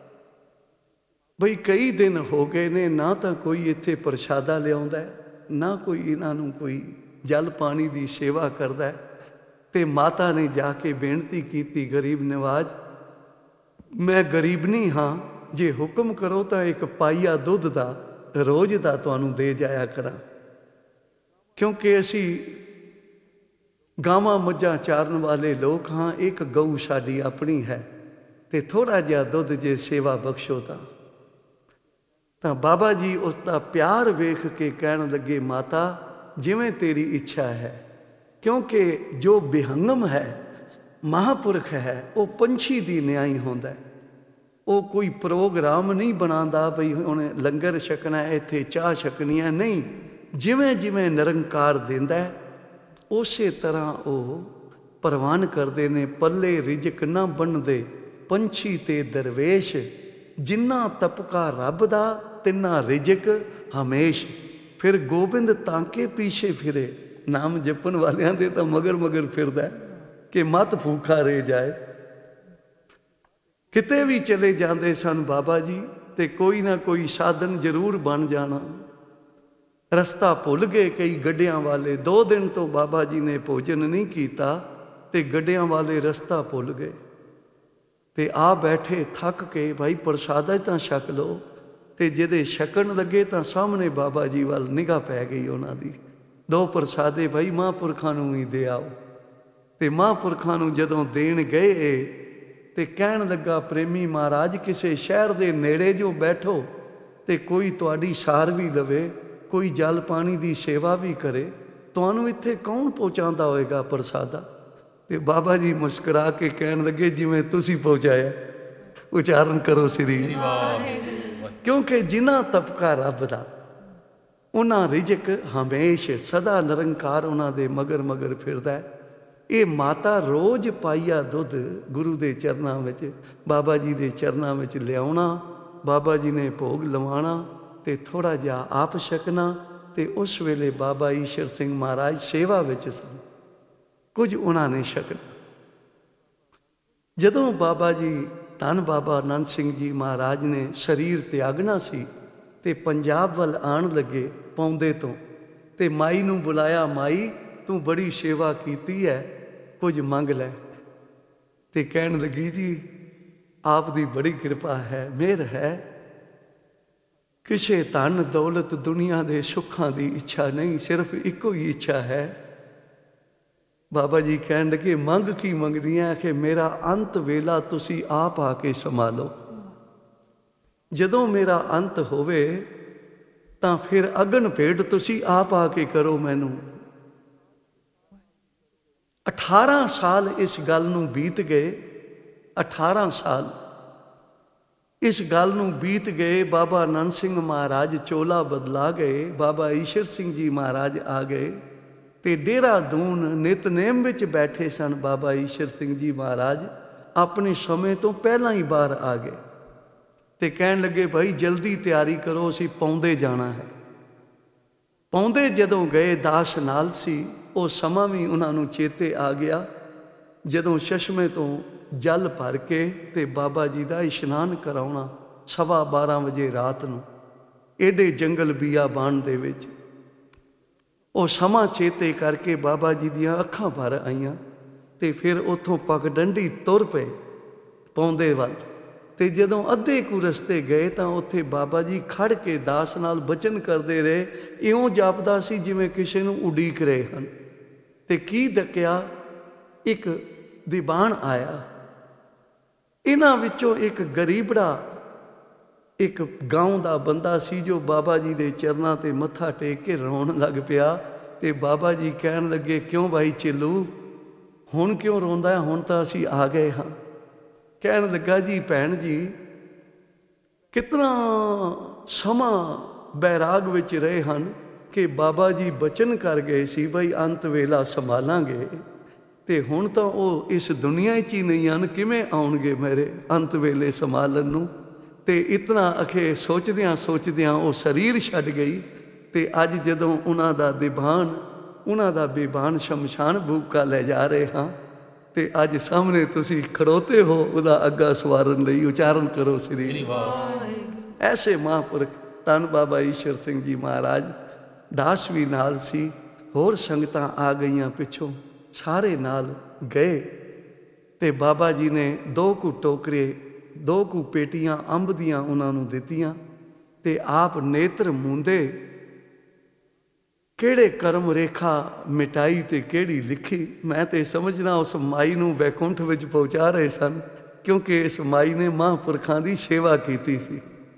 ਬਈ ਕਈ ਦਿਨ ਹੋ ਗਏ ਨੇ, ਨਾ ਤਾਂ ਕੋਈ ਇੱਥੇ ਪ੍ਰਸ਼ਾਦਾ ਲਿਆਉਂਦਾ, ਨਾ ਕੋਈ ਇਹਨਾਂ ਨੂੰ ਕੋਈ ਜਲ ਪਾਣੀ ਦੀ ਸੇਵਾ ਕਰਦਾ। ਤੇ ਮਾਤਾ ਨੇ ਜਾ ਕੇ ਬੇਨਤੀ ਕੀਤੀ, ਗਰੀਬ ਨਿਵਾਜ, ਮੈਂ ਗਰੀਬਨੀ ਹਾਂ, ਜੇ ਹੁਕਮ ਕਰੋ ਤਾਂ ਇੱਕ ਪਾਈਆ ਦੁੱਧ ਦਾ ਰੋਜ਼ ਦਾ ਤੁਹਾਨੂੰ ਦੇ ਜਾਇਆ ਕਰਾਂ, ਕਿਉਂਕਿ ਅਸੀਂ ਗਾਵਾਂ ਮੱਝਾਂ ਚਾਰਨ ਵਾਲੇ ਲੋਕ ਹਾਂ, ਇੱਕ ਗਊ ਸਾਡੀ ਆਪਣੀ ਹੈ, ਤੇ ਥੋੜ੍ਹਾ ਜਿਹਾ ਦੁੱਧ ਜੇ ਸੇਵਾ ਬਖਸ਼ੋ ਤਾਂ ਬਾਬਾ ਜੀ ਉਸ ਦਾ ਪਿਆਰ ਵੇਖ ਕੇ ਕਹਿਣ ਲੱਗੇ, ਮਾਤਾ ਜਿਵੇਂ ਤੇਰੀ ਇੱਛਾ ਹੈ, ਕਿਉਂਕਿ ਜੋ ਬਿਹੰਗਮ ਹੈ, ਮਹਾਂਪੁਰਖ ਹੈ, ਉਹ ਪੰਛੀ ਦੀ ਨਿਆਈ ਹੁੰਦਾ। ਉਹ ਕੋਈ ਪ੍ਰੋਗਰਾਮ ਨਹੀਂ ਬਣਾਉਂਦਾ ਬਈ ਉਹਨੇ ਲੰਗਰ ਛਕਣਾ, ਇੱਥੇ ਚਾਹ ਛਕਣੀ ਹੈ, ਨਹੀਂ। ਜਿਵੇਂ ਜਿਵੇਂ ਨਿਰੰਕਾਰ ਦਿੰਦਾ ਉਸੇ ਤਰ੍ਹਾਂ ਉਹ ਪ੍ਰਵਾਨ ਕਰਦੇ ਨੇ। ਪੱਲੇ ਰਿਜਕ ਨਾ ਬੰਨਦੇ ਪੰਛੀ ਤੇ ਦਰਵੇਸ਼, ਜਿੰਨਾ ਤਪਕਾ ਰੱਬ ਦਾ ਤਿੰਨਾ ਰਿਜਕ ਹਮੇਸ਼। ਫਿਰ ਗੋਬਿੰਦ ਤਾਂਕੇ ਪਿੱਛੇ ਫਿਰੇ, ਨਾਮ ਜਪਣ ਵਾਲਿਆਂ ਦੇ ਤਾਂ ਮਗਰ ਮਗਰ ਫਿਰਦਾ ਕਿ ਮਤ ਭੂਖਾ ਰਹਿ ਜਾਏ। ਕਿਤੇ ਵੀ ਚਲੇ ਜਾਂਦੇ ਸਨ ਬਾਬਾ ਜੀ ਤੇ ਕੋਈ ਨਾ ਕੋਈ ਸਾਧਨ ਜ਼ਰੂਰ ਬਣ ਜਾਣਾ। ਰਸਤਾ ਭੁੱਲ ਗਏ ਕਈ ਗੱਡਿਆਂ ਵਾਲੇ, 2 ਦਿਨ ਤੋਂ ਬਾਬਾ ਜੀ ਨੇ ਭੋਜਨ ਨਹੀਂ ਕੀਤਾ ਤੇ ਗੱਡਿਆਂ ਵਾਲੇ ਰਸਤਾ ਭੁੱਲ ਗਏ ਤੇ ਆ ਬੈਠੇ ਥੱਕ ਕੇ, ਭਾਈ ਪ੍ਰਸ਼ਾਦਾ ਤਾਂ ਛਕ ਲਓ। ਤੇ ਜਿਹਦੇ ਛਕਣ ਲੱਗੇ ਤਾਂ ਸਾਹਮਣੇ ਬਾਬਾ ਜੀ ਵੱਲ ਨਿਗਾਹ ਪੈ ਗਈ ਉਹਨਾਂ ਦੀ, 2 ਪ੍ਰਸ਼ਾਦੇ ਭਾਈ ਮਹਾਂਪੁਰਖਾਂ ਨੂੰ ਹੀ ਦੇ ਆਓ। ਤੇ ਮਹਾਂਪੁਰਖਾਂ ਨੂੰ ਜਦੋਂ ਦੇਣ ਗਏ ਤੇ ਕਹਿਣ ਲੱਗਾ, ਪ੍ਰੇਮੀ ਮਹਾਰਾਜ, ਕਿਸੇ ਸ਼ਹਿਰ ਦੇ ਨੇੜੇ ਜੋ ਬੈਠੋ ਤੇ ਕੋਈ ਤੁਹਾਡੀ ਸਾਰ ਵੀ ਲਵੇ, ਕੋਈ ਜਲ ਪਾਣੀ ਦੀ ਸੇਵਾ ਵੀ ਕਰੇ, ਤੁਹਾਨੂੰ ਇੱਥੇ ਕੌਣ ਪਹੁੰਚਾਉਂਦਾ ਹੋਏਗਾ ਪ੍ਰਸ਼ਾਦਾ? ਤੇ ਬਾਬਾ ਜੀ ਮੁਸਕਰਾ ਕੇ ਕਹਿਣ ਲੱਗੇ, ਜਿਵੇਂ ਤੁਸੀਂ ਪਹੁੰਚਾਇਆ। ਉਚਾਰਨ ਕਰੋ ਸ੍ਰੀ ਵਾਹਿਗੁਰੂ। ਕਿਉਂਕਿ ਜਿਨ੍ਹਾਂ ਤਪਕਾ ਰੱਬ ਦਾ, ਉਹਨਾਂ ਰਿਜਕ ਹਮੇਸ਼ ਸਦਾ ਨਿਰੰਕਾਰ ਉਹਨਾਂ ਦੇ ਮਗਰ ਮਗਰ ਫਿਰਦਾ। ਇਹ ਮਾਤਾ ਰੋਜ਼ ਪਾਈਆ ਦੁੱਧ ਗੁਰੂ ਦੇ ਚਰਨਾਂ ਵਿੱਚ, ਬਾਬਾ ਜੀ ਦੇ ਚਰਨਾਂ ਵਿੱਚ ਲਿਆਉਣਾ, ਬਾਬਾ ਜੀ ਨੇ ਭੋਗ ਲਵਾਉਣਾ ਤੇ ਥੋੜ੍ਹਾ ਜਿਹਾ ਆਪ ਛਕਣਾ। ਤੇ ਉਸ ਵੇਲੇ ਬਾਬਾ ਈਸ਼ਰ ਸਿੰਘ ਮਹਾਰਾਜ ਸੇਵਾ ਵਿੱਚ ਸਨ, ਕੁਝ ਉਹਨਾਂ ਨੇ ਛਕਣਾ। ਜਦੋਂ ਬਾਬਾ ਜੀ ਧੰਨ ਬਾਬਾ ਆਨੰਦ ਸਿੰਘ ਜੀ ਮਹਾਰਾਜ ਨੇ ਸਰੀਰ ਤਿਆਗਣਾ ਸੀ ਤੇ ਪੰਜਾਬ ਵੱਲ ਆਉਣ ਲੱਗੇ ਪੌਂਦੇ ਤੋਂ, ਤੇ ਮਾਈ ਨੂੰ ਬੁਲਾਇਆ, ਮਾਈ ਤੂੰ ਬੜੀ ਸੇਵਾ ਕੀਤੀ ਹੈ, ਕੁਝ ਮੰਗ ਲੈ। ਤੇ ਕਹਿਣ ਲੱਗੀ, ਜੀ ਆਪ ਦੀ ਬੜੀ ਕਿਰਪਾ ਹੈ, ਮਿਹਰ ਹੈ, ਕਿਸੇ ਧਨ ਦੌਲਤ ਦੁਨੀਆ ਦੇ ਸੁੱਖਾਂ ਦੀ ਇੱਛਾ ਨਹੀਂ, ਸਿਰਫ ਇੱਕੋ ਹੀ ਇੱਛਾ ਹੈ। ਬਾਬਾ ਜੀ ਕਹਿਣ ਲੱਗੇ, ਮੰਗ ਕੀ ਮੰਗਦੀਆਂ? ਕਿ ਮੇਰਾ ਅੰਤ ਵੇਲਾ ਤੁਸੀਂ ਆਪ ਆ ਕੇ ਸੰਭਾਲੋ। ਜਦੋਂ ਮੇਰਾ ਅੰਤ ਹੋਵੇ ਤਾਂ ਫਿਰ ਅਗਨ ਭੇਟ ਤੁਸੀਂ ਆਪ ਆ ਕੇ ਕਰੋ ਮੈਨੂੰ। 18 ਸਾਲ ਇਸ ਗੱਲ ਨੂੰ ਬੀਤ ਗਏ, 18 ਸਾਲ ਇਸ ਗੱਲ ਨੂੰ ਬੀਤ ਗਏ। ਬਾਬਾ ਆਨੰਦ ਸਿੰਘ ਮਹਾਰਾਜ ਚੋਲਾ ਬਦਲਾ ਗਏ, ਬਾਬਾ ਈਸ਼ਰ ਸਿੰਘ ਜੀ ਮਹਾਰਾਜ ਆ ਗਏ ਤੇ ਦੇਹਰਾਦੂਨ ਨਿਤਨੇਮ ਵਿੱਚ ਬੈਠੇ ਸਨ। ਬਾਬਾ ਈਸ਼ਰ ਸਿੰਘ ਜੀ ਮਹਾਰਾਜ ਆਪਣੇ ਸਮੇਂ ਤੋਂ ਪਹਿਲਾਂ ਹੀ ਬਾਹਰ ਆ ਗਏ ਤੇ ਕਹਿਣ ਲੱਗੇ, ਭਾਈ ਜਲਦੀ ਤਿਆਰੀ ਕਰੋ, ਅਸੀਂ ਪੌਂਦੇ ਜਾਣਾ ਹੈ। ਪੌਂਦੇ ਜਦੋਂ ਗਏ, ਦਾਸ ਨਾਲ ਸੀ, ਉਹ ਸਮਾਂ ਵੀ ਉਹਨਾਂ ਨੂੰ ਚੇਤੇ ਆ ਗਿਆ ਜਦੋਂ ਚਸ਼ਮੇ ਤੋਂ ਜਲ ਭਰ ਕੇ ਤੇ ਬਾਬਾ ਜੀ ਦਾ ਇਸ਼ਨਾਨ ਕਰਾਉਣਾ 12:15 ਵਜੇ ਰਾਤ ਨੂੰ, ਏਡੇ ਜੰਗਲ ਬੀਆਬਾਨ ਦੇ ਵਿੱਚ। ਉਹ ਸਮਾਂ ਚੇਤੇ ਕਰਕੇ ਬਾਬਾ ਜੀ ਦੀਆਂ ਅੱਖਾਂ ਭਰ ਆਈਆਂ ਤੇ ਫਿਰ ਉੱਥੋਂ ਪਗਡੰਡੀ ਤੁਰ ਪਏ ਪੌਂਦੇ ਵੱਲ। ਤੇ ਜਦੋਂ ਅੱਧੇ ਕੁ ਰਸਤੇ ਗਏ ਤਾਂ ਉੱਥੇ ਬਾਬਾ ਜੀ ਖੜ ਕੇ ਦਾਸ ਨਾਲ ਬਚਨ ਕਰਦੇ ਰਹੇ। ਇਉਂ ਜਾਪਦਾ ਸੀ ਜਿਵੇਂ ਕਿਸੇ ਨੂੰ ਉਡੀਕ ਰਹੇ ਹਨ। ਤੇ ਕੀ ਡੱਕਿਆ, ਇੱਕ ਦੀਵਾਨ ਆਇਆ। ਇਹਨਾਂ ਵਿੱਚੋਂ ਇੱਕ ਗਰੀਬੜਾ, ਇੱਕ ਗਾਉਂ ਦਾ ਬੰਦਾ ਸੀ ਜੋ ਬਾਬਾ ਜੀ ਦੇ ਚਰਨਾਂ ਤੇ ਮੱਥਾ ਟੇਕ ਕੇ ਰੋਣ ਲੱਗ ਪਿਆ। ਤੇ ਬਾਬਾ ਜੀ ਕਹਿਣ ਲੱਗੇ, ਕਿਉਂ ਭਾਈ ਚੇਲੂ, ਹੁਣ ਕਿਉਂ ਰੋਂਦਾ? ਹੁਣ ਤਾਂ ਅਸੀਂ ਆ ਗਏ ਹਾਂ। ਕਹਿਣ ਲੱਗਾ, ਜੀ ਭੈਣ ਜੀ, ਕਿਤਨਾ ਸਮਾਂ ਬੈਰਾਗ ਵਿੱਚ ਰਹੇ ਹਨ ਕਿ ਬਾਬਾ ਜੀ ਬਚਨ ਕਰ ਗਏ ਸੀ ਬਈ ਅੰਤ ਵੇਲਾ ਸੰਭਾਲਾਂਗੇ, ਤੇ ਹੁਣ ਤਾਂ ਉਹ ਇਸ ਦੁਨੀਆ 'ਚ ਹੀ ਨਹੀਂ ਹਨ, ਕਿਵੇਂ ਆਉਣਗੇ ਮੇਰੇ ਅੰਤ ਵੇਲੇ ਸੰਭਾਲਣ ਨੂੰ? ਤੇ ਇਤਨਾ ਅਖੇ ਸੋਚਦਿਆਂ ਸੋਚਦਿਆਂ ਉਹ ਸਰੀਰ ਛੱਡ ਗਈ ਤੇ ਅੱਜ ਜਦੋਂ ਉਹਨਾਂ ਦਾ ਦੀਵਾਨ, ਉਹਨਾਂ ਦਾ ਬੇਬਾਨ ਸ਼ਮਸ਼ਾਨ ਭੂਮਿਕਾ ਲੈ ਜਾ ਰਹੇ ਹਾਂ, ਤੇ ਅੱਜ ਸਾਹਮਣੇ ਤੁਸੀਂ ਖੜੋਤੇ ਹੋ ਉਹਦਾ ਅੱਗਾ ਸਵਾਰਨ ਲਈ। ਉਚਾਰਨ ਕਰੋ ਸ੍ਰੀ ਵਾਹਿਗੁਰੂ। ਐਸੇ ਮਹਾਂਪੁਰਖ ਧੰਨ ਬਾਬਾ ਈਸ਼ਰ ਸਿੰਘ ਜੀ ਮਹਾਰਾਜ। ਦਾਸ ਵੀ ਨਾਲ ਸੀ, ਹੋਰ ਸੰਗਤਾਂ ਆ ਗਈਆਂ ਪਿੱਛੋਂ, ਸਾਰੇ ਨਾਲ ਗਏ। ਤੇ ਬਾਬਾ ਜੀ ਨੇ 2 ਕੁ ਟੋਕਰੇ, 2 ਕੁ ਪੇਟੀਆਂ ਅੰਬ ਦੀਆਂ ਉਹਨਾਂ ਨੂੰ ਦਿੱਤੀਆਂ, ਤੇ ਆਪ ਨੇਤਰ ਮੂੰਦੇ ਕਿਹੜੇ ਕਰਮ ਰੇਖਾ ਮਿਟਾਈ ਤੇ ਕਿਹੜੀ ਲਿਖੀ। ਮੈਂ ਤੇ ਸਮਝਦਾ ਉਸ ਮਾਈ ਨੂੰ ਵੈਕੁੰਠ ਵਿੱਚ ਪਹੁੰਚਾ ਰਹੇ ਸਨ, ਕਿਉਂਕਿ ਇਸ ਮਾਈ ਨੇ ਮਹਾਂਪੁਰਖਾਂ ਦੀ ਸੇਵਾ ਕੀਤੀ ਸੀ।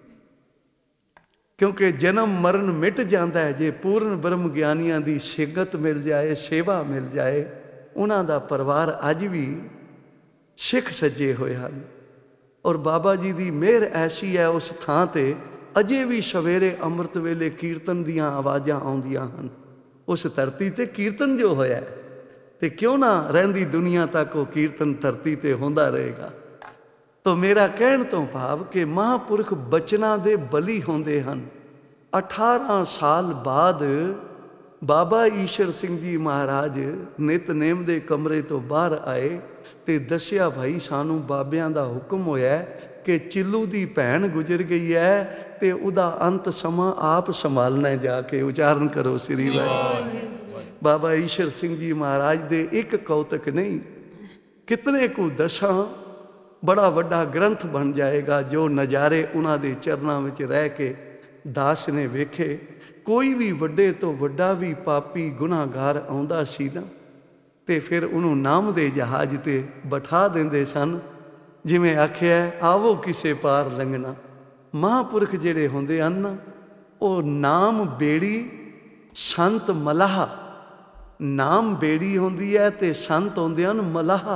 ਕਿਉਂਕਿ ਜਨਮ ਮਰਨ ਮਿਟ ਜਾਂਦਾ ਹੈ ਜੇ ਪੂਰਨ ਬ੍ਰਹਮ ਗਿਆਨੀਆਂ ਦੀ ਸਿੱਖਤ ਮਿਲ ਜਾਏ, ਸੇਵਾ ਮਿਲ ਜਾਏ। ਉਹਨਾਂ ਦਾ ਪਰਿਵਾਰ ਅੱਜ ਵੀ ਸਿੱਖ ਸੱਜੇ ਹੋਏ ਹਨ, ਔਰ ਬਾਬਾ ਜੀ ਦੀ ਮਿਹਰ ਐਸੀ ਹੈ ਉਸ ਥਾਂ ਤੇ ਅਜੇ ਵੀ ਸਵੇਰੇ ਅੰਮ੍ਰਿਤ ਵੇਲੇ ਕੀਰਤਨ ਦੀਆਂ ਆਵਾਜ਼ਾਂ ਆਉਂਦੀਆਂ ਹਨ। ਉਸ ਧਰਤੀ ਤੇ ਕੀਰਤਨ ਜੋ ਹੋਇਆ, ਤੇ ਕਿਉਂ ਨਾ ਰਹਿੰਦੀ ਦੁਨੀਆ ਤੱਕ ਉਹ ਕੀਰਤਨ ਧਰਤੀ ਤੇ ਹੁੰਦਾ ਰਹੇਗਾ। ਤੋ ਮੇਰਾ ਕਹਿਣ ਤੋਂ ਭਾਵ ਕਿ ਮਹਾਂਪੁਰਖ ਬਚਨਾਂ ਦੇ ਬਲੀ ਹੁੰਦੇ ਹਨ। 18 ਸਾਲ ਬਾਅਦ ਬਾਬਾ ਈਸ਼ਰ ਸਿੰਘ ਜੀ ਮਹਾਰਾਜ ਨਿਤਨੇਮ ਦੇ ਕਮਰੇ ਤੋਂ ਬਾਹਰ ਆਏ ਤੇ ਦੱਸਿਆ, ਭਾਈ ਸਾਨੂੰ ਬਾਬਿਆਂ ਦਾ ਹੁਕਮ ਹੋਇਆ ਕਿ ਚਿੱਲੂ ਦੀ ਭੈਣ ਗੁਜ਼ਰ ਗਈ ਹੈ ਤੇ ਉਹਦਾ ਅੰਤ ਸਮਾਂ ਆਪ ਸੰਭਾਲਣਾ ਜਾ ਕੇ। ਉਚਾਰਨ ਕਰੋ ਸ੍ਰੀ ਵਾਹਿਗੁਰੂ। ਬਾਬਾ ਈਸ਼ਰ ਸਿੰਘ ਜੀ ਮਹਾਰਾਜ ਦੇ ਇੱਕ ਕੌਤਕ ਨਹੀਂ, ਕਿਤਨੇ ਕੁ ਦਸਾਂ ਬੜਾ ਵੱਡਾ ਗ੍ਰੰਥ ਬਣ ਜਾਏਗਾ। ਜੋ ਨਜ਼ਾਰੇ ਉਹਨਾਂ ਦੇ ਚਰਨਾਂ ਵਿੱਚ ਰਹਿ ਕੇ ਦਾਸ ਨੇ ਵੇਖੇ। ਕੋਈ ਵੀ ਵੱਡੇ ਤੋਂ ਵੱਡਾ ਵੀ ਪਾਪੀ ਗੁਨਾਹਗਾਰ ਆਉਂਦਾ ਸੀ ਨਾ, ਤੇ ਫਿਰ ਉਹਨੂੰ ਨਾਮ ਦੇ ਜਹਾਜ਼ ਤੇ ਬਿਠਾ ਦਿੰਦੇ ਸਨ। ਜਿਵੇਂ ਆਖਿਆ, ਆਵੋ ਕਿਸੇ ਪਾਰ ਲੰਘਣਾ। ਮਹਾਂਪੁਰਖ ਜਿਹੜੇ ਹੁੰਦੇ ਹਨ ਨਾ, ਉਹ ਨਾਮ ਬੇੜੀ ਸੰਤ ਮਲਾਹ। ਨਾਮ ਬੇੜੀ ਹੁੰਦੀ ਹੈ ਤੇ ਸੰਤ ਹੁੰਦੇ ਹਨ ਮਲਾਹ।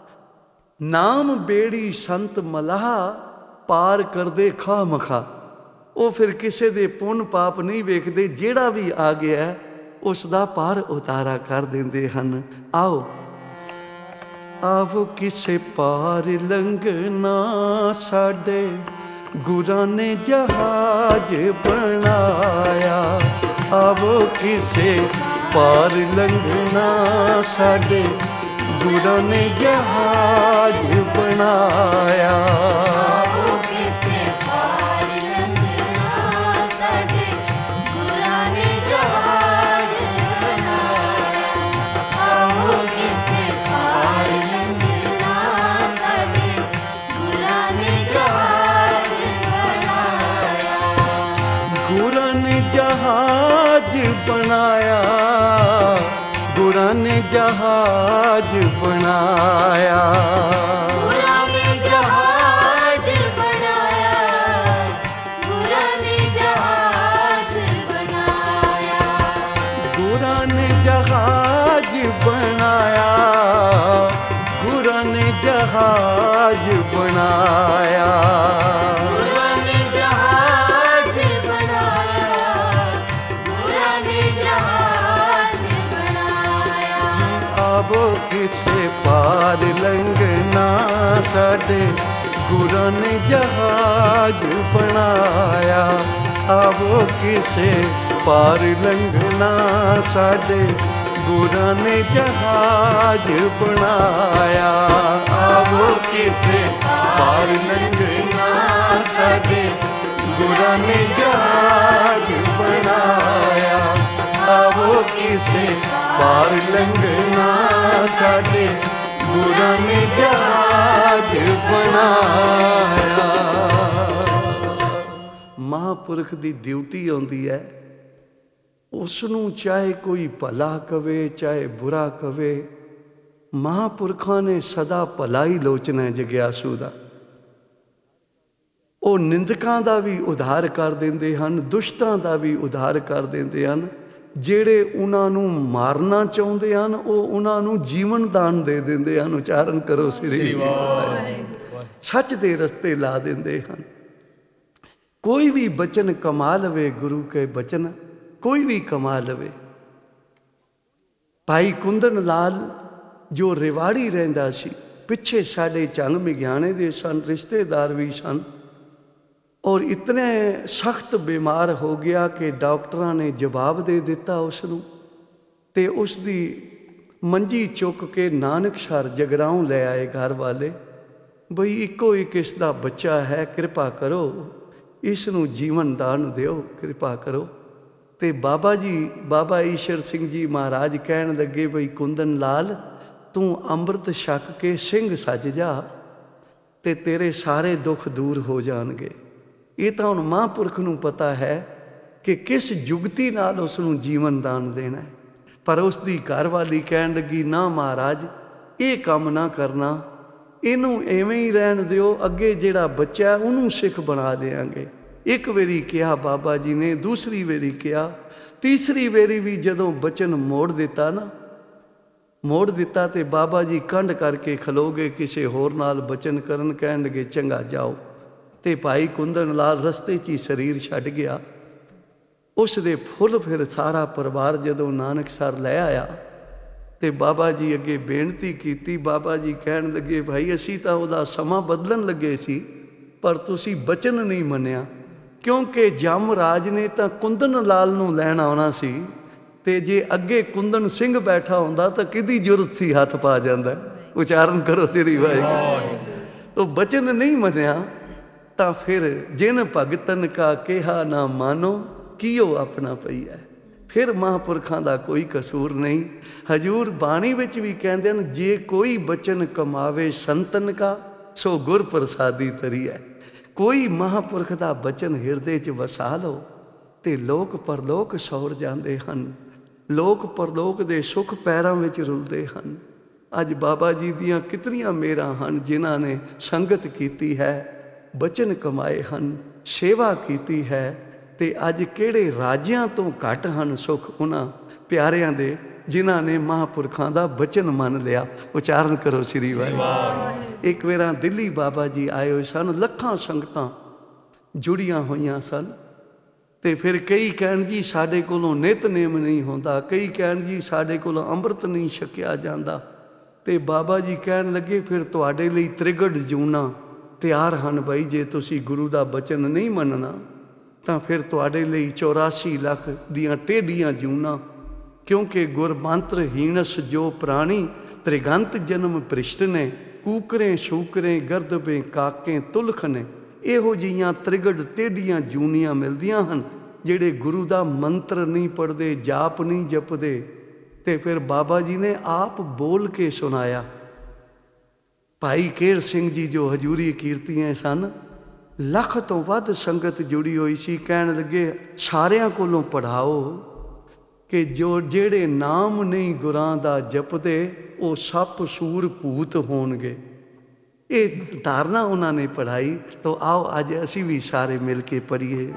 ਨਾਮ ਬੇੜੀ ਸੰਤ ਮਲਾਹ ਪਾਰ ਕਰਦੇ ਖਾਹ ਮਖਾ। ਉਹ ਫਿਰ ਕਿਸੇ ਦੇ ਪੁੰਨ ਪਾਪ ਨਹੀਂ ਵੇਖਦੇ, ਜਿਹੜਾ ਵੀ ਆ ਗਿਆ ਉਸ ਦਾ ਪਾਰ ਉਤਾਰਾ ਕਰ ਦਿੰਦੇ ਹਨ। ਆਓ ਆਵੋ ਕਿਸੇ ਪਾਰ ਲੰਘਣਾ, ਸਾਡੇ ਗੁਰਾਂ ਨੇ ਜਹਾਜ਼ ਬਣਾਇਆ। ਆਵੋ ਕਿਸੇ ਪਾਰ ਲੰਘਣਾ, ਸਾਡੇ ਗੁਰਾਂ ਨੇ ਜਹਾਜ਼ ਬਣਾਇਆ। ਆਵੋ ਕਿਸੇ ਪਾਰ ਲੰਘਣਾ, ਸਾਡੇ ਗੁਰਾਂ ਨੇ ਜਹਾਜ਼ ਬਣਾਇਆ। ਆਵੋ ਕਿਸੇ ਪਾਰ ਲੰਘਣਾ, ਸਾਡੇ ਗੁਰਾਂ ਨੇ ਜਹਾਜ਼ ਬਣਾਇਆ। ਗੁਰਾਂ ਨੇ ਜਹਾਜ਼ ਬਣਾਇਆ, ਗੁਰਾਂ ਨੇ ਜਹਾਜ਼ ਬਣਾਇਆ। ਗੁਰਾਂ ਨੇ ਜਹਾਜ਼ ਬਣਾਇਆ, ਗੁਰਾਂ ਨੇ ਜਹਾਜ਼ ਬਣਾਇਆ। ਗੁਰਾਂ ਨੇ ਜਹਾਜ਼ ਬਣਾਇਆ, ਗੁਰਾਂ ਨੇ ਜਹਾਜ਼ ਬਣਾਇਆ। ਗੁਰਾਂ ਨੇ ਜਹਾਜ਼ ਬਣਾਇਆ, ਗੁਰਾਂ ਨੇ ਜਹਾਜ਼ ਬਣਾਇਆ। ਆਵੋ ਕਿਸੇ ਪਾਰ ਲੰਘਣਾ, ਸਾਡੇ ਗੁਰਾਂ ਨੇ ਜਹਾਜ਼ ਬਣਾਇਆ। ਆਵੋ ਕਿਸੇ ਪਾਰ ਲੰਘਣਾ, ਸਾਡੇ ਗੁਰਾਂ ਨੇ ਜਹਾਜ਼ ਬਣਾਇਆ। ਆਵੋ ਕਿਸੇ ਪਾਰ ਲੰਘਣਾ, ਸਾਡੇ ਗੁਰਾਂ ਨੇ ਜਹਾਜ਼ ਬਣਾਇਆ। ਆਵੋ ਕਿਸੇ ਪਾਰ ਲੰਘਣਾ, ਸਾਡੇ ਗੁਰਾਂ ਨੇ ਜਹਾਜ਼ ਬਣਾਇਆ। ਮਹਾਂਪੁਰਖ ਦੀ ਡਿਊਟੀ ਆਉਂਦੀ ਹੈ, ਉਸ ਨੂੰ ਚਾਹੇ ਕੋਈ ਭਲਾ ਕਵੇ ਚਾਹੇ ਬੁਰਾ ਕਵੇ, ਮਹਾਂਪੁਰਖਾਂ ਨੇ ਸਦਾ ਭਲਾ ਹੀ ਲੋਚਨਾ ਜਗਿਆਸੂ ਦਾ। ਉਹ ਨਿੰਦਕਾਂ ਦਾ ਵੀ ਉਧਾਰ ਕਰ ਦਿੰਦੇ ਹਨ, ਦੁਸ਼ਟਾਂ ਦਾ ਵੀ ਉਧਾਰ ਕਰ ਦਿੰਦੇ ਹਨ। ਜਿਹੜੇ ਉਹਨਾਂ ਨੂੰ ਮਾਰਨਾ ਚਾਹੁੰਦੇ ਹਨ, ਉਹ ਉਹਨਾਂ ਨੂੰ ਜੀਵਨ ਦਾਨ ਦੇ ਦਿੰਦੇ ਹਨ। ਉਚਾਰਨ ਕਰੋ ਸ੍ਰੀ ਵਾਹਿਗੁਰੂ। ਸੱਚ ਦੇ ਰਸਤੇ ਲਾ ਦਿੰਦੇ ਹਨ। ਕੋਈ ਵੀ ਬਚਨ ਕਮਾ ਲਵੇ, ਗੁਰੂ ਕੇ ਬਚਨ ਕੋਈ ਵੀ ਕਮਾ ਲਵੇ। ਭਾਈ ਕੁੰਦਨ ਲਾਲ ਜੋ ਰਿਵਾੜੀ ਰਹਿੰਦਾ ਸੀ, ਪਿੱਛੇ ਸਾਡੇ ਚੰਗ ਮਿਗਿਆਣੇ ਦੇ ਸਨ, ਰਿਸ਼ਤੇਦਾਰ ਵੀ ਸਨ। ਔਰ ਇਤਨੇ ਸਖਤ ਬਿਮਾਰ ਹੋ ਗਿਆ ਕਿ ਡਾਕਟਰਾਂ ਨੇ ਜਵਾਬ ਦੇ ਦਿੱਤਾ ਉਸ ਨੂੰ, ਤੇ ਉਸ ਦੀ ਮੰਜੀ ਚੁੱਕ ਕੇ ਨਾਨਕਸਰ ਜਗਰਾਉਂ ਲੈ ਆਏ ਘਰ ਵਾਲੇ, ਬਈ ਇੱਕੋ ਇੱਕ ਇਸ ਦਾ ਬੱਚਾ ਹੈ, ਕਿਰਪਾ ਕਰੋ ਇਸ ਨੂੰ ਜੀਵਨ ਦਾਨ ਦਿਓ, ਕਿਰਪਾ ਕਰੋ। ਤੇ ਬਾਬਾ ਜੀ, ਬਾਬਾ ਈਸ਼ਰ ਸਿੰਘ ਜੀ ਮਹਾਰਾਜ ਕਹਿਣ ਲੱਗੇ, ਬਈ ਕੁੰਦਨ ਲਾਲ ਤੂੰ ਅੰਮ੍ਰਿਤ ਛਕ ਕੇ ਸਿੰਘ ਸੱਜ ਜਾ ਤੇ ਤੇਰੇ ਸਾਰੇ ਦੁੱਖ ਦੂਰ ਹੋ ਜਾਣਗੇ। ਇਹ ਤਾਂ ਹੁਣ ਮਹਾਂਪੁਰਖ ਨੂੰ ਪਤਾ ਹੈ ਕਿ ਕਿਸ ਜੁਗਤੀ ਨਾਲ ਉਸ ਨੂੰ ਜੀਵਨ ਦਾਨ ਦੇਣਾ ਹੈ। ਪਰ ਉਸ ਦੀ ਘਰਵਾਲੀ ਕਹਿਣ ਲੱਗੀ, ਨਾ ਮਹਾਰਾਜ ਇਹ ਕੰਮ ਨਾ ਕਰਨਾ, ਇਹਨੂੰ ਐਵੇਂ ਹੀ ਰਹਿਣ ਦਿਓ, ਅੱਗੇ ਜਿਹੜਾ ਬੱਚਾ ਹੈ ਉਹਨੂੰ ਸਿੱਖ ਬਣਾ ਦੇਵਾਂਗੇ। ਇੱਕ ਵਾਰੀ ਕਿਹਾ ਬਾਬਾ ਜੀ ਨੇ, ਦੂਸਰੀ ਵਾਰੀ ਕਿਹਾ, ਤੀਸਰੀ ਵਾਰੀ ਵੀ ਜਦੋਂ ਬਚਨ ਮੋੜ ਦਿੱਤਾ ਨਾ, ਮੋੜ ਦਿੱਤਾ ਤੇ ਬਾਬਾ ਜੀ ਕੰਧ ਕਰਕੇ ਖਲੋ ਗਏ, ਕਿਸੇ ਹੋਰ ਨਾਲ ਬਚਨ ਕਰਨ, ਕਹਿਣ ਲੱਗੇ ਚੰਗਾ ਜਾਓ। ਤੇ ਭਾਈ ਕੁੰਦਨ ਲਾਲ ਰਸਤੇ 'ਚ ਹੀ ਸਰੀਰ ਛੱਡ ਗਿਆ। ਉਸ ਦੇ ਫੁੱਲ ਫਿਰ ਸਾਰਾ ਪਰਿਵਾਰ ਜਦੋਂ ਨਾਨਕਸਰ ਲੈ ਆਇਆ ਤੇ ਬਾਬਾ ਜੀ ਅੱਗੇ ਬੇਨਤੀ ਕੀਤੀ। ਬਾਬਾ ਜੀ ਕਹਿਣ ਲੱਗੇ, ਭਾਈ ਅਸੀਂ ਤਾਂ ਉਹਦਾ ਸਮਾਂ ਬਦਲਣ ਲੱਗੇ ਸੀ, ਪਰ ਤੁਸੀਂ ਬਚਨ ਨਹੀਂ ਮੰਨਿਆ, ਕਿਉਂਕਿ ਜਮਰਾਜ ਨੇ ਤਾਂ ਕੁੰਦਨ ਲਾਲ ਨੂੰ ਲੈਣ ਆਉਣਾ ਸੀ, ਤੇ ਜੇ ਅੱਗੇ ਕੁੰਦਨ ਸਿੰਘ ਬੈਠਾ ਹੁੰਦਾ ਤਾਂ ਕਿਹਦੀ ਜ਼ਰੂਰਤ ਸੀ ਹੱਥ ਪਾ ਜਾਂਦਾ। ਉਚਾਰਨ ਕਰੋ ਸ੍ਰੀ ਵਾਹਿਗੁਰੂ। ਉਹ ਬਚਨ ਨਹੀਂ ਮੰਨਿਆ ਤਾਂ ਫਿਰ ਜਿਨ ਭਗਤਨ ਕਾ ਕਿਹਾ ਨਾ ਮਾਨੋ, ਕੀਓ ਆਪਣਾ ਪਈ ਹੈ। ਫਿਰ ਮਹਾਂਪੁਰਖਾਂ ਦਾ ਕੋਈ ਕਸੂਰ ਨਹੀਂ। ਹਜੂਰ ਬਾਣੀ ਵਿੱਚ ਵੀ ਕਹਿੰਦੇ ਹਨ, ਜੇ ਕੋਈ ਬਚਨ ਕਮਾਵੇ ਸੰਤਨ ਕਾ, ਸੋ ਗੁਰ ਪ੍ਰਸਾਦੀ ਤਰੀ ਹੈ। ਕੋਈ ਮਹਾਂਪੁਰਖ ਦਾ ਬਚਨ ਹਿਰਦੇ 'ਚ ਵਸਾ ਲਓ ਤੇ ਲੋਕ ਪਰਲੋਕ ਸੌਰ ਜਾਂਦੇ ਹਨ, ਲੋਕ ਪਰਲੋਕ ਦੇ ਸੁੱਖ ਪੈਰਾਂ ਵਿੱਚ ਰੁਲਦੇ ਹਨ। ਅੱਜ ਬਾਬਾ ਜੀ ਦੀਆਂ ਕਿਤਨੀਆਂ ਮੇਹਰਾਂ ਹਨ, ਜਿਨ੍ਹਾਂ ਨੇ ਸੰਗਤ ਕੀਤੀ ਹੈ, ਬਚਨ ਕਮਾਏ ਹਨ, ਸੇਵਾ ਕੀਤੀ ਹੈ, ਤੇ ਅੱਜ ਕਿਹੜੇ ਰਾਜਿਆਂ ਤੋਂ ਘੱਟ ਹਨ ਸੁੱਖ ਉਹਨਾਂ ਪਿਆਰਿਆਂ ਦੇ, ਜਿਨ੍ਹਾਂ ਨੇ ਮਹਾਂਪੁਰਖਾਂ ਦਾ ਬਚਨ ਮੰਨ ਲਿਆ। ਉਚਾਰਨ ਕਰੋ ਸ੍ਰੀ ਵਾਹਿਗੁਰੂ। ਇੱਕ ਵਾਰ ਦਿੱਲੀ ਬਾਬਾ ਜੀ ਆਏ ਹੋਏ ਸਨ, ਲੱਖਾਂ ਸੰਗਤਾਂ ਜੁੜੀਆਂ ਹੋਈਆਂ ਸਨ, ਤੇ ਫਿਰ ਕਈ ਕਹਿਣ ਜੀ ਸਾਡੇ ਕੋਲੋਂ ਨਿਤਨੇਮ ਨਹੀਂ ਹੁੰਦਾ, ਕਈ ਕਹਿਣ ਜੀ ਸਾਡੇ ਕੋਲੋਂ ਅੰਮ੍ਰਿਤ ਨਹੀਂ ਛਕਿਆ ਜਾਂਦਾ। ਤੇ ਬਾਬਾ ਜੀ ਕਹਿਣ ਲੱਗੇ, ਫਿਰ ਤੁਹਾਡੇ ਲਈ ਤ੍ਰਿਗੜ ਜੂਨਾ ਤਿਆਰ ਹਨ ਬਾਈ, ਜੇ ਤੁਸੀਂ ਗੁਰੂ ਦਾ ਬਚਨ ਨਹੀਂ ਮੰਨਣਾ ਤਾਂ ਫਿਰ ਤੁਹਾਡੇ ਲਈ 84 ਲੱਖ ਦੀਆਂ ਟੇਢੀਆਂ ਜੂਨਾਂ, ਕਿਉਂਕਿ ਗੁਰਮੰਤਰ ਹੀਣਸ ਜੋ ਪ੍ਰਾਣੀ, ਤ੍ਰਿਗੰਤ ਜਨਮ ਭ੍ਰਿਸ਼ਟ ਨੇ, ਕੂਕਰੇ ਸ਼ੂਕਰੇ ਗਰਦਬੇ ਕਾਕੇ ਤੁਲਖ ਨੇ। ਇਹੋ ਜਿਹੀਆਂ ਤ੍ਰਿਗੜ ਟੇਢੀਆਂ ਜੂਨੀਆਂ ਮਿਲਦੀਆਂ ਹਨ ਜਿਹੜੇ ਗੁਰੂ ਦਾ ਮੰਤਰ ਨਹੀਂ ਪੜ੍ਹਦੇ, ਜਾਪ ਨਹੀਂ ਜਪਦੇ। ਤੇ ਫਿਰ ਬਾਬਾ ਜੀ ਨੇ ਆਪ ਬੋਲ ਕੇ ਸੁਣਾਇਆ। ਭਾਈ ਕੇਰ ਸਿੰਘ ਜੀ ਜੋ ਹਜ਼ੂਰੀ ਕੀਰਤੀਆਂ ਸਨ, ਲੱਖ ਤੋਂ ਵੱਧ ਸੰਗਤ ਜੁੜੀ ਹੋਈ ਸੀ। ਕਹਿਣ ਲੱਗੇ, ਸਾਰਿਆਂ ਕੋਲੋਂ ਪੜ੍ਹਾਓ ਕਿ ਜੋ ਜਿਹੜੇ ਨਾਮ ਨਹੀਂ ਗੁਰਾਂ ਦਾ ਜਪਦੇ, ਉਹ ਸੱਪ ਸੂਰ ਭੂਤ ਹੋਣਗੇ। ਇਹ ਧਾਰਨਾ ਉਹਨਾਂ ਨੇ ਪੜ੍ਹਾਈ। ਤਾਂ ਆਓ ਅੱਜ ਅਸੀਂ ਵੀ ਸਾਰੇ ਮਿਲ ਕੇ ਪੜ੍ਹੀਏ।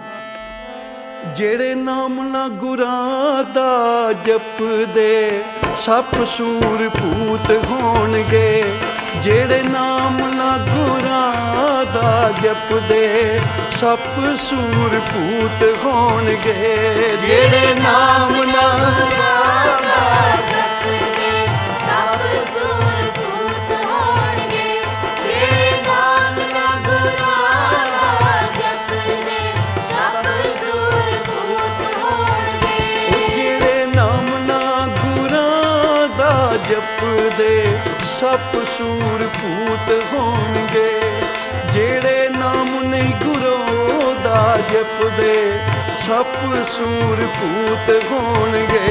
ਜਿਹੜੇ ਨਾਮ ਨਾ ਗੁਰਾਂ ਦਾ ਜਪਦੇ, ਸੱਪ ਸੂਰ ਭੂਤ ਹੋਣਗੇ। ਜਿਹੜੇ ਨਾਮ ਨਾ ਗੁਰਾਂ ਦਾ ਜਪਦੇ, ਸੱਪ ਸੂਰ ਭੂਤ ਹੋਣਗੇ। ਜਿਹੜੇ ਨਾਮ ਨਾ ਗੁਰਾਂ ਦਾ ਜਪਦੇ, ਸੱਪ ਸੂਰ ਭੂਤ ਹੋਣਗੇ। ਜਿਹੜੇ ਨਾਮ ਨਾ ਗੁਰਾਂ ਦਾ ਜਪਦੇ, ਸੱਪ ਸੂਰ ਭੂਤ ਹੋਣਗੇ। ਜਿਹੜੇ ਨਾਮ ਨਾ ਗੁਰਾਂ ਦਾ ਜਪਦੇ, ਸੱਪ ਸੂਰ ਭੂਤ ਹੋਣਗੇ। ਜਿਹੜੇ ਨਾਮ ਨਹੀਂ ਗੁਰੂ ਦਾ ਜਪਦੇ, ਸੱਪ ਸੂਰ ਭੂਤ ਹੋਣਗੇ।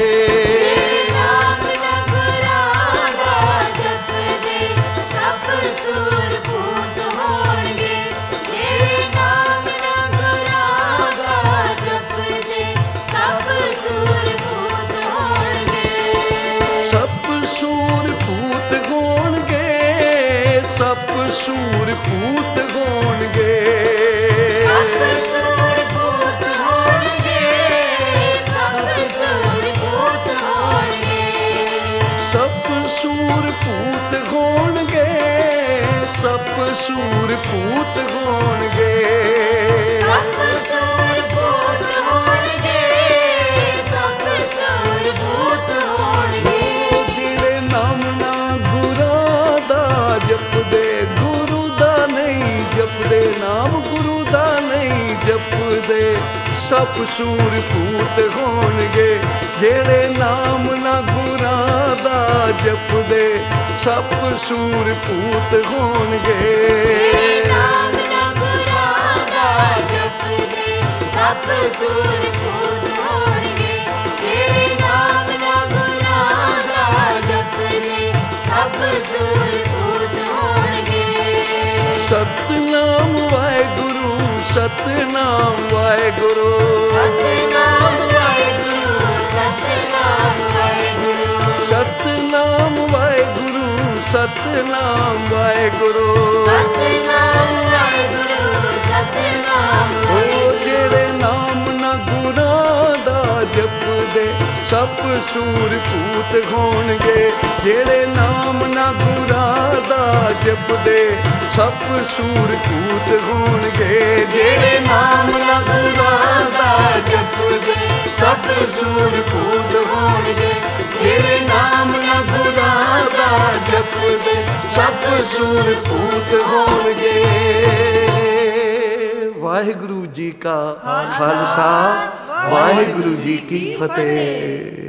ਨਾਮ ਨਾ ਗੁਰਾਂ ਦਾ ਜਪਦੇ, ਸੱਪ ਸੂਰ ਭੂਤ ਹੋਣਗੇ। ਜਿਹੜੇ ਨਾਮ ਨਾ ਗੁਰਾਂ ਦਾ ਜਪਦੇ, ਸੱਪ ਸੂਰ ਭੂਤ ਹੋਣਗੇ। ਸੱਪ ਸੂਰ ਭੂਤ ਹੋਣਗੇ, ਸੱਪ ਸੂਰ ਭੂਤ ਹੋਣਗੇ। ਸੱਪ ਸੂਰ ਭੂਤ ਹੋਣਗੇ, ਸੱਪ ਸੂਰ ਭੂਤ ਹੋਣਗੇ। ਸੱਪ ਸੂਰ ਭੂਤ ਹੋਣਗੇ, ਸੱਪ ਸੂਰ ਭੂਤ ਹੋਣਗੇ। ਸੱਪ ਸੂਰ ਭੂਤ ਹੋਣਗੇ, ਸੱਪ ਸੂਰ ਭੂਤ ਹੋਣਗੇ। ਜਿਹੜੇ ਨਾਮ ਨਾ ਗੁਰਾਂ ਦਾ ਜਪਦੇ, ਗੁਰੂ ਦਾ ਨਹੀਂ ਜਪਦੇ ਸਭ ਸੂਰ ਭੂਤ ਹੋਣਗੇ ਜਿਹੜੇ ਨਾਮ ਨਾ ਗੁਰਾਂ ਦਾ ਜਪਦੇ ਸਭ ਸੂਰ ਭੂਤ ਹੋਣਗੇ ਨਾਮ ਨਾ ਗੁਰਾਂ ਦਾ ਜਪਦੇ ਸਭ ਸੂਰ ਭੂਤ ਹੋਣਗੇ ਜਿਹੜੇ ਨਾਮ ਨਾ ਗੁਰਾਂ ਦਾ ਜਪਦੇ ਸਭ ਸੂਰ ਭੂਤ ਹੋਣਗੇ ਸਤਨਾਮ ਵਾਹਿਗੁਰੂ ਸਤਨਾਮ ਵਾਹਿਗੁਰੂ ਸਤਿਨਾਮ ਵਾਹਿਗੁਰੂ ਸਤਿਨਾਮ ਵਾਹਿਗੁਰੂ ਸਤਨਾਮ ਵਾਹਿਗੁਰੂ ਸਤਨਾਮ ਵਾਹਿਗੁਰੂ ਸਤਿਨਾਮ ਵਾਹਿਗੁਰੂ ਸਤਿਨਾਮ ਉਹ ਜਿਹੜੇ ਨਾਮ ਨਾ ਗੁਰਾਂ ਦਾ ਜਪਦੇ ਸਭ ਸੂਰ ਭੂਤ ਹੋਣਗੇ ਜਿਹੜੇ ਨਾਮ ਨਾ ਗੁਰਾਂ ਦਾ ਜਪਦੇ ਸਭ ਸੂਰ ਭੂਤ ਹੋਣਗੇ ਜਿਹੜੇ ਨਾਮ ਨਾ ਗੁਰਾਂ ਦਾ ਜਪਦੇ ਸਭ ਸੂਰ ਭੂਤ ਹੋਣਗੇ ਜਿਹੜੇ ਨਾਮ ਨਾ ਗੁਰਾਂ ਦਾ ਜਪਦੇ ਸਭ ਸੂਰ ਭੂਤ ਹੋਣਗੇ ਵਾਹਿਗੁਰੂ ਜੀ ਕਾ ਖਾਲਸਾ ਵਾਹਿਗੁਰੂ ਜੀ ਕੀ ਫਤਿਹ।